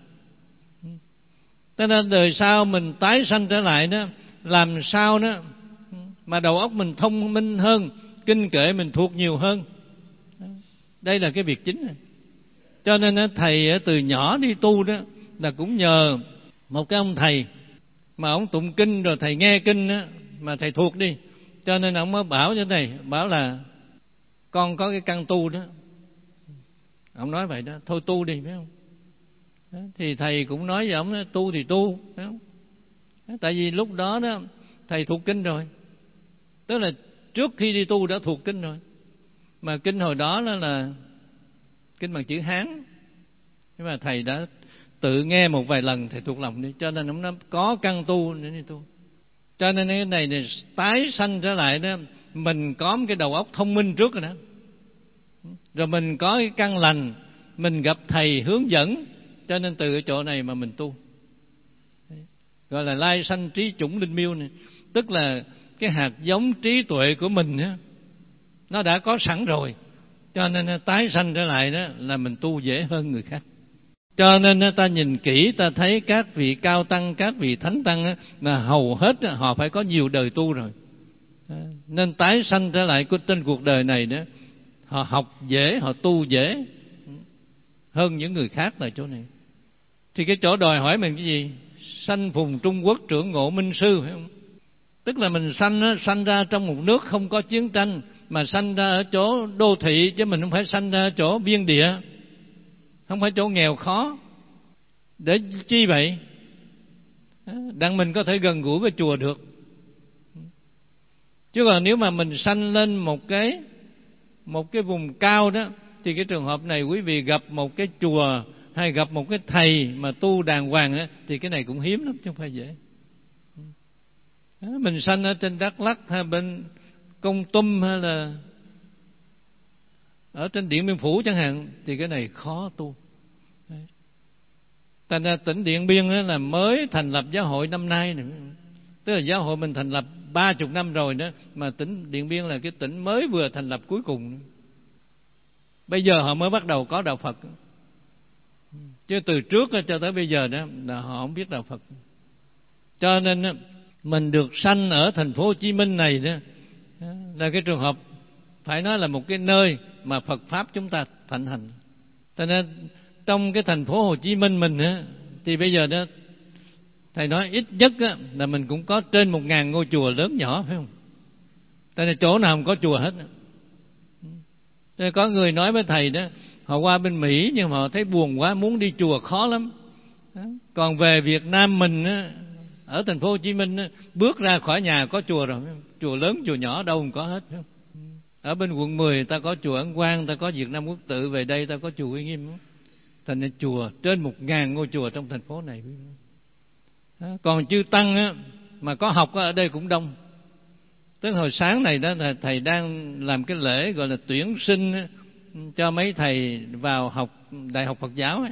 Cho nên đời sau mình tái sanh trở lại đó, làm sao đó mà đầu óc mình thông minh hơn, kinh kệ mình thuộc nhiều hơn. Đây là cái việc chính này. Cho nên thầy từ nhỏ đi tu đó là cũng nhờ một cái ông thầy mà ông tụng kinh rồi thầy nghe kinh đó, mà thầy thuộc đi, cho nên ông mới bảo cho thầy, bảo là con có cái căn tu đó. Ông nói vậy đó, thôi tu đi, phải không? Đó, thì thầy cũng nói với ông, tu thì tu, phải không? Đó, tại vì lúc đó đó thầy thuộc kinh rồi, tức là trước khi đi tu đã thuộc kinh rồi. Mà kinh hồi đó là kinh bằng chữ Hán, nhưng mà thầy đã tự nghe một vài lần thầy thuộc lòng đi, cho nên ông nói có căn tu để đi tu. Cho nên cái này tái sanh trở lại đó, mình có một cái đầu óc thông minh trước rồi đó, rồi mình có cái căn lành, mình gặp thầy hướng dẫn, cho nên từ cái chỗ này mà mình tu. Gọi là lai sanh trí chủng linh miêu này, tức là cái hạt giống trí tuệ của mình đó, nó đã có sẵn rồi, cho nên tái sanh trở lại đó là mình tu dễ hơn người khác. Cho nên ta nhìn kỹ ta thấy các vị cao tăng, các vị thánh tăng mà hầu hết họ phải có nhiều đời tu rồi, nên tái sanh trở lại trên cuộc đời này đó, họ học dễ, họ tu dễ hơn những người khác là chỗ này. Thì cái chỗ đòi hỏi mình cái gì? Sanh phùng Trung Quốc trưởng ngộ minh sư, phải không? Tức là mình sanh ra trong một nước không có chiến tranh, mà sanh ra ở chỗ đô thị, chứ mình không phải sanh ra ở chỗ biên địa, không phải chỗ nghèo khó. Để chi vậy? Đặng mình có thể gần gũi với chùa được. Chứ còn nếu mà mình sanh lên một cái vùng cao đó, thì cái trường hợp này quý vị gặp một cái chùa hay gặp một cái thầy mà tu đàng hoàng á, thì cái này cũng hiếm lắm chứ không phải dễ. Mình sanh ở trên Đắk Lắk hay bên Kon Tum hay là ở trên Điện Biên Phủ chẳng hạn, thì cái này khó tu. Thành ra tỉnh Điện Biên là mới thành lập giáo hội năm nay này. Tức là giáo hội mình thành lập 30 năm rồi đó, mà tỉnh Điện Biên là cái tỉnh mới vừa thành lập cuối cùng. Bây giờ họ mới bắt đầu có đạo Phật, chứ từ trước cho tới bây giờ đó là họ không biết đạo Phật. Cho nên mình được sanh ở thành phố Hồ Chí Minh này đó là cái trường hợp phải nói là một cái nơi mà Phật pháp chúng ta thịnh hành. Cho nên trong cái thành phố Hồ Chí Minh mình á, thì bây giờ đó thầy nói ít nhất á, là mình cũng có trên 1.000 ngôi chùa lớn nhỏ, phải không? Cho nên chỗ nào không có chùa hết. Thế có người nói với thầy đó, họ qua bên Mỹ nhưng mà họ thấy buồn quá, muốn đi chùa khó lắm. Còn về Việt Nam mình á, ở thành phố Hồ Chí Minh á, bước ra khỏi nhà có chùa rồi, chùa lớn chùa nhỏ đâu không có hết. Ở bên quận 10 ta có chùa Ấn Quang, ta có Việt Nam Quốc Tự, về đây ta có chùa Uy Nghiêm. Thành nên chùa trên 1.000 ngôi chùa trong thành phố này. Còn chư tăng á, mà có học ở đây cũng đông. Tới hồi sáng này đó thầy đang làm cái lễ gọi là tuyển sinh cho mấy thầy vào học Đại học Phật giáo ấy.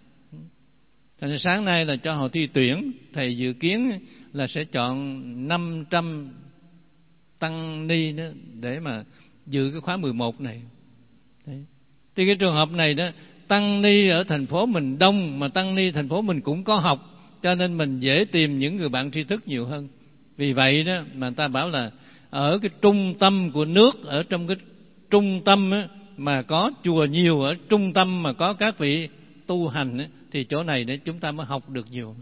Thành sáng nay là cho họ thi tuyển. Thầy dự kiến là sẽ chọn 500 tăng ni đó để mà dự cái khóa 11 này. Đấy. Thì cái trường hợp này đó, tăng ni ở thành phố mình đông, mà tăng ni thành phố mình cũng có học, cho nên mình dễ tìm những người bạn tri thức nhiều hơn. Vì vậy đó mà ta bảo là ở cái trung tâm của nước, ở trong cái trung tâm á, mà có chùa nhiều, ở trung tâm mà có các vị tu hành á, thì chỗ này để chúng ta mới học được nhiều.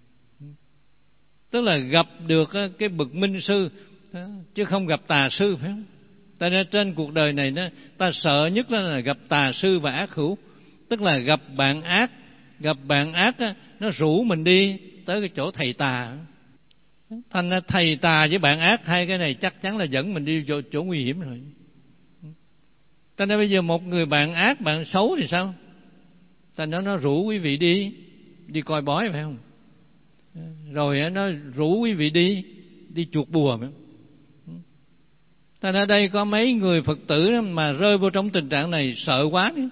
Tức là gặp được cái bậc minh sư chứ không gặp tà sư, phải không? Tại nên trên cuộc đời này đó, ta sợ nhất là gặp tà sư và ác hữu. Tức là gặp bạn ác. Gặp bạn ác á, nó rủ mình đi tới cái chỗ thầy tà. Thành ra thầy tà với bạn ác, hai cái này chắc chắn là dẫn mình đi chỗ nguy hiểm rồi. Thành ra bây giờ một người bạn ác, bạn xấu thì sao? Thành ra nó rủ quý vị đi coi bói, phải không? Rồi nó rủ quý vị đi chuột bùa, phải không? Thành ra đây có mấy người Phật tử mà rơi vô trong tình trạng này sợ quá đấy.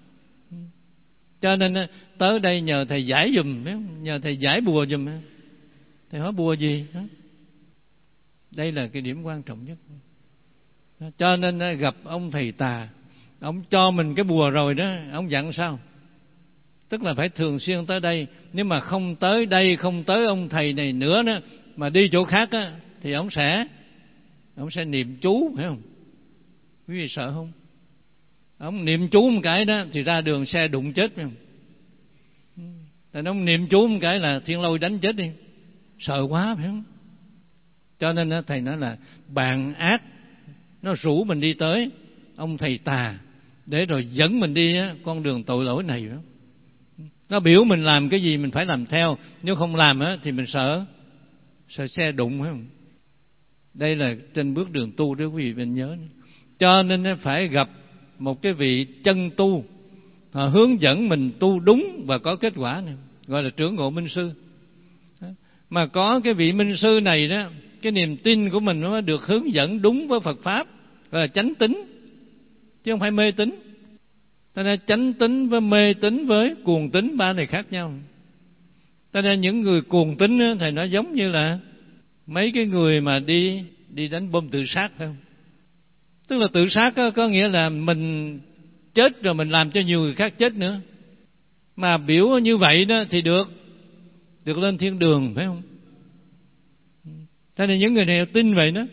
Cho nên tới đây nhờ thầy giải giùm, nhờ thầy giải bùa giùm. Thầy hỏi bùa gì? Đây là cái điểm quan trọng nhất. Cho nên gặp ông thầy tà, ông cho mình cái bùa rồi đó, ông dặn sao? Tức là phải thường xuyên tới đây. Nếu mà không tới đây, không tới ông thầy này nữa đó, mà đi chỗ khác á, thì ông sẽ niệm chú, phải không? Quý vị sợ không? Ông niệm chú một cái đó thì ra đường xe đụng chết, phải không? Tại ông niệm chú một cái là thiên lôi đánh chết đi. Sợ quá, phải không? Cho nên thầy nói là bạn ác nó rủ mình đi tới ông thầy tà để rồi dẫn mình đi con đường tội lỗi này, phải không? Nó biểu mình làm cái gì mình phải làm theo, nếu không làm thì mình sợ xe đụng, phải không? Đây là trên bước đường tu đó quý vị mình nhớ. Cho nên phải gặp một cái vị chân tu, họ hướng dẫn mình tu đúng và có kết quả này, gọi là trưởng ngộ minh sư. Mà có cái vị minh sư này đó, cái niềm tin của mình nó được hướng dẫn đúng với Phật pháp, gọi là chánh tín, chứ không phải mê tín. Cho nên chánh tín với mê tín với cuồng tín, ba này khác nhau. Cho nên những người cuồng tín thầy nói giống như là mấy cái người mà đi đánh bom tự sát, phải không? Tức là tự sát có nghĩa là mình chết rồi mình làm cho nhiều người khác chết nữa. Mà biểu như vậy đó thì được lên thiên đường, phải không? Cho nên những người này tin vậy đó.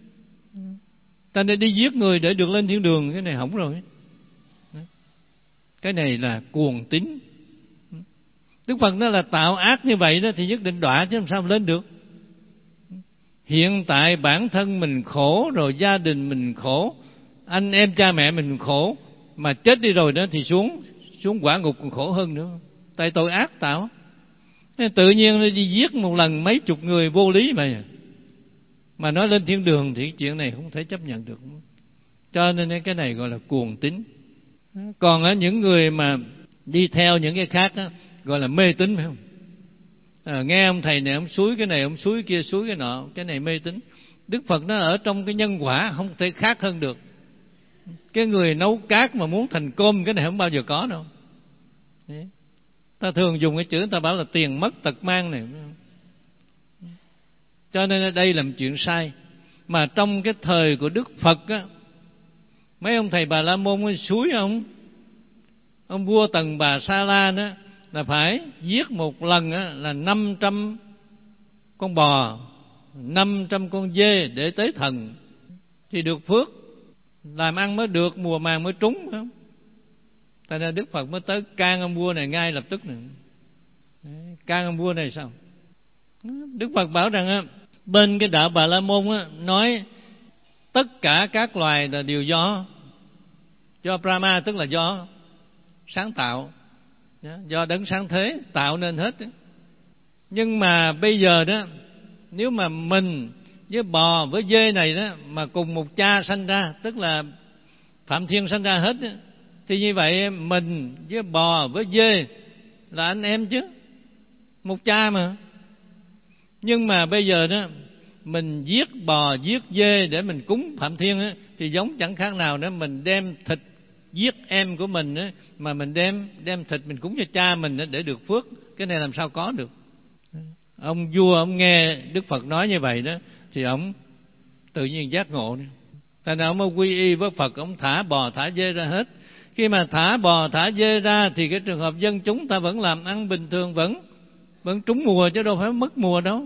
Ta nên đi giết người để được lên thiên đường, cái này hỏng rồi. Cái này là cuồng tín. Đức Phật nói là tạo ác như vậy đó thì nhất định đọa chứ làm sao lên được. Hiện tại bản thân mình khổ, rồi gia đình mình khổ, anh em cha mẹ mình khổ, mà chết đi rồi đó thì xuống quả ngục còn khổ hơn nữa. Tại tội ác tạo. Tự nhiên đi giết một lần mấy chục người vô lý vậy. Mà nói lên thiên đường thì chuyện này không thể chấp nhận được. Cho nên cái này gọi là cuồng tín. Còn ở những người mà đi theo những cái khác đó, gọi là mê tín, phải không? Nghe ông thầy này ông xúi cái này, ông xúi kia, xúi cái nọ, cái này mê tín. Đức Phật nó ở trong cái nhân quả, không thể khác hơn được. Cái người nấu cát mà muốn thành cơm, cái này không bao giờ có đâu. Đấy. Ta thường dùng cái chữ ta bảo là tiền mất tật mang này. Cho nên đây là một chuyện sai. Mà trong cái thời của Đức Phật á, mấy ông thầy Bà La Môn xúi ông vua Tần Bà Sa La đó là phải giết một lần á, là 500 con bò, 500 con dê để tế thần thì được phước, làm ăn mới được, mùa màng mới trúng, phải không? Tại nên Đức Phật mới tới can ông vua này ngay lập tức này. Can ông vua này sao? Đức Phật bảo rằng á, bên cái đạo Bà La Môn á, nói tất cả các loài là đều do Brahma, tức là do sáng tạo, do đấng sáng thế tạo nên hết. Nhưng mà bây giờ đó, nếu mà mình với bò với dê này đó mà cùng một cha sanh ra, tức là Phạm Thiên sanh ra hết đó, thì như vậy mình với bò với dê là anh em chứ, một cha mà. Nhưng mà bây giờ đó mình giết bò giết dê để mình cúng Phạm Thiên á, thì giống chẳng khác nào đó mình đem thịt giết em của mình á, mà mình đem thịt mình cúng cho cha mình á, để được phước. Cái này làm sao có được? Ông vua ông nghe Đức Phật nói như vậy đó thì ông tự nhiên giác ngộ nữa. Tại nào ông quy y với Phật, ông thả bò thả dê ra hết. Khi mà thả bò thả dê ra thì cái trường hợp dân chúng ta vẫn làm ăn bình thường, vẫn trúng mùa chứ đâu phải mất mùa đâu.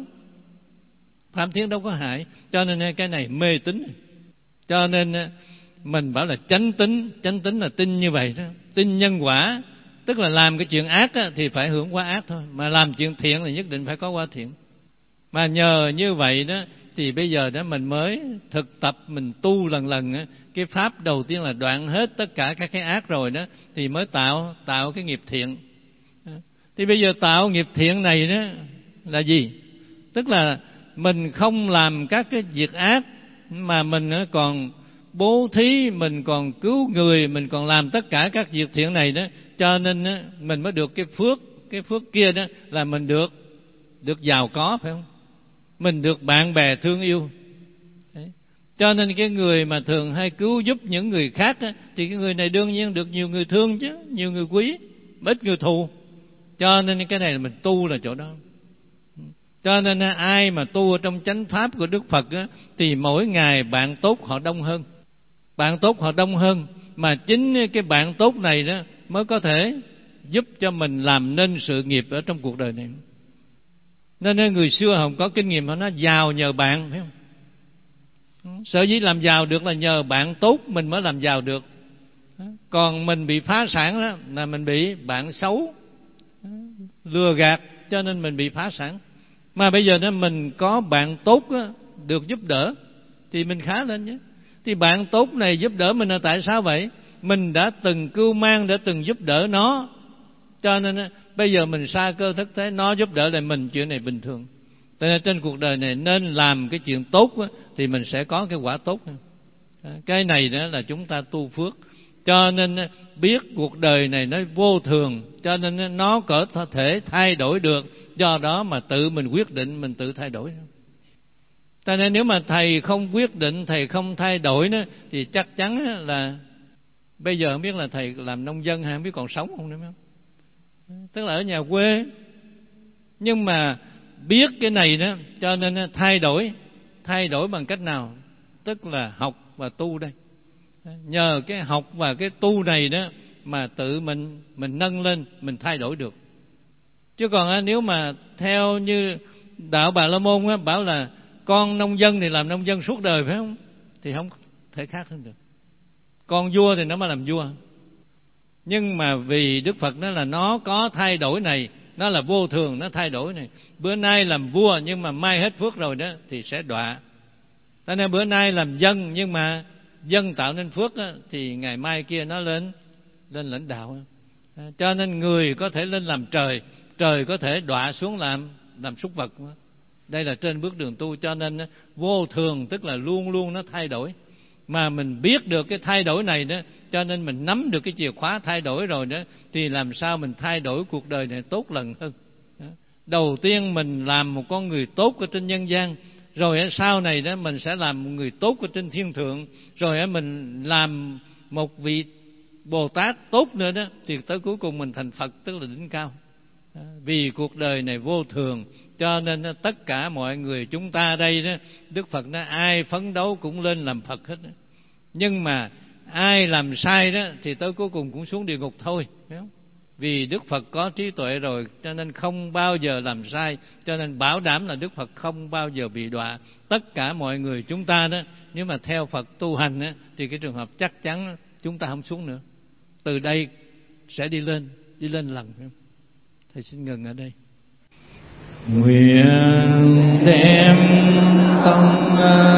Phạm Thiên đâu có hại. Cho nên cái này mê tín. Cho nên mình bảo là chánh tín là tin như vậy đó, tin nhân quả, tức là làm cái chuyện ác á, thì phải hưởng quả ác thôi, mà làm chuyện thiện thì nhất định phải có quả thiện. Mà nhờ như vậy đó thì bây giờ đó mình mới thực tập, mình tu lần lần á, cái pháp đầu tiên là đoạn hết tất cả các cái ác rồi đó thì mới tạo cái nghiệp thiện. Thì bây giờ tạo nghiệp thiện này đó là gì? Tức là mình không làm các cái việc ác, mà mình còn bố thí, mình còn cứu người, mình còn làm tất cả các việc thiện này đó, cho nên mình mới được cái phước kia đó là mình được giàu có, phải không? Mình được bạn bè thương yêu. Đấy. Cho nên cái người mà thường hay cứu giúp những người khác đó, thì cái người này đương nhiên được nhiều người thương chứ, nhiều người quý, ít người thù. Cho nên cái này là mình tu là chỗ đó. Cho nên ai mà tu ở trong chánh pháp của Đức Phật á, thì mỗi ngày bạn tốt họ đông hơn. Bạn tốt họ đông hơn, mà chính cái bạn tốt này đó mới có thể giúp cho mình làm nên sự nghiệp ở trong cuộc đời này. Nên người xưa họ có kinh nghiệm, họ nói giàu nhờ bạn, phải không? Sở dĩ làm giàu được là nhờ bạn tốt mình mới làm giàu được. Còn mình bị phá sản đó là mình bị bạn xấu lừa gạt, cho nên mình bị phá sản. Mà bây giờ đó mình có bạn tốt đó, được giúp đỡ thì mình khá lên nhé. Thì bạn tốt này giúp đỡ mình là tại sao vậy? Mình đã từng cưu mang, đã từng giúp đỡ nó, cho nên bây giờ mình xa cơ thất thế, nó giúp đỡ lại mình, chuyện này bình thường. Cho nên trên cuộc đời này nên làm cái chuyện tốt đó, thì mình sẽ có cái quả tốt. Cái này đó là chúng ta tu phước. Cho nên biết cuộc đời này nó vô thường, cho nên nó có thể thay đổi được. Do đó mà tự mình quyết định, mình tự thay đổi. Cho nên nếu mà thầy không quyết định, thầy không thay đổi đó, thì chắc chắn là bây giờ không biết là thầy làm nông dân hay không biết còn sống không nữa, không? Tức là ở nhà quê. Nhưng mà biết cái này đó, cho nên thay đổi bằng cách nào? Tức là học và tu đây. Nhờ cái học và cái tu này đó mà tự mình nâng lên, mình thay đổi được. Chứ còn nếu mà theo như đạo Bà La Môn á, bảo là con nông dân thì làm nông dân suốt đời, phải không? Thì không thể khác hơn được. Con vua thì nó mới làm vua. Nhưng mà vì Đức Phật nói là nó có thay đổi này, nó là vô thường, nó thay đổi này. Bữa nay làm vua nhưng mà mai hết phước rồi đó thì sẽ đọa. Cho nên bữa nay làm dân, nhưng mà dân tạo nên phước á, thì ngày mai kia nó lên lãnh đạo. Cho nên người có thể lên làm trời, trời có thể đọa xuống làm súc vật. Đây là trên bước đường tu. Cho nên vô thường tức là luôn luôn nó thay đổi. mà mình biết được cái thay đổi này đó, cho nên mình nắm được cái chìa khóa thay đổi rồi đó, thì làm sao mình thay đổi cuộc đời này tốt lần hơn. Đầu tiên mình làm một con người tốt ở trên nhân gian, rồi sau này đó mình sẽ làm một người tốt ở trên thiên thượng, rồi mình làm một vị Bồ Tát tốt nữa đó, thì tới cuối cùng mình thành Phật, tức là đỉnh cao. Vì cuộc đời này vô thường, cho nên tất cả mọi người chúng ta đây đó, Đức Phật nói ai phấn đấu cũng lên làm Phật hết đó. Nhưng mà ai làm sai đó thì tới cuối cùng cũng xuống địa ngục thôi, phải không? Vì Đức Phật có trí tuệ rồi, cho nên không bao giờ làm sai, cho nên bảo đảm là Đức Phật không bao giờ bị đọa. Tất cả mọi người chúng ta đó, nếu mà theo Phật tu hành đó, thì cái trường hợp chắc chắn chúng ta không xuống nữa, từ đây sẽ đi lên lần. Thầy xin ngừng ở đây. Nguyện đem công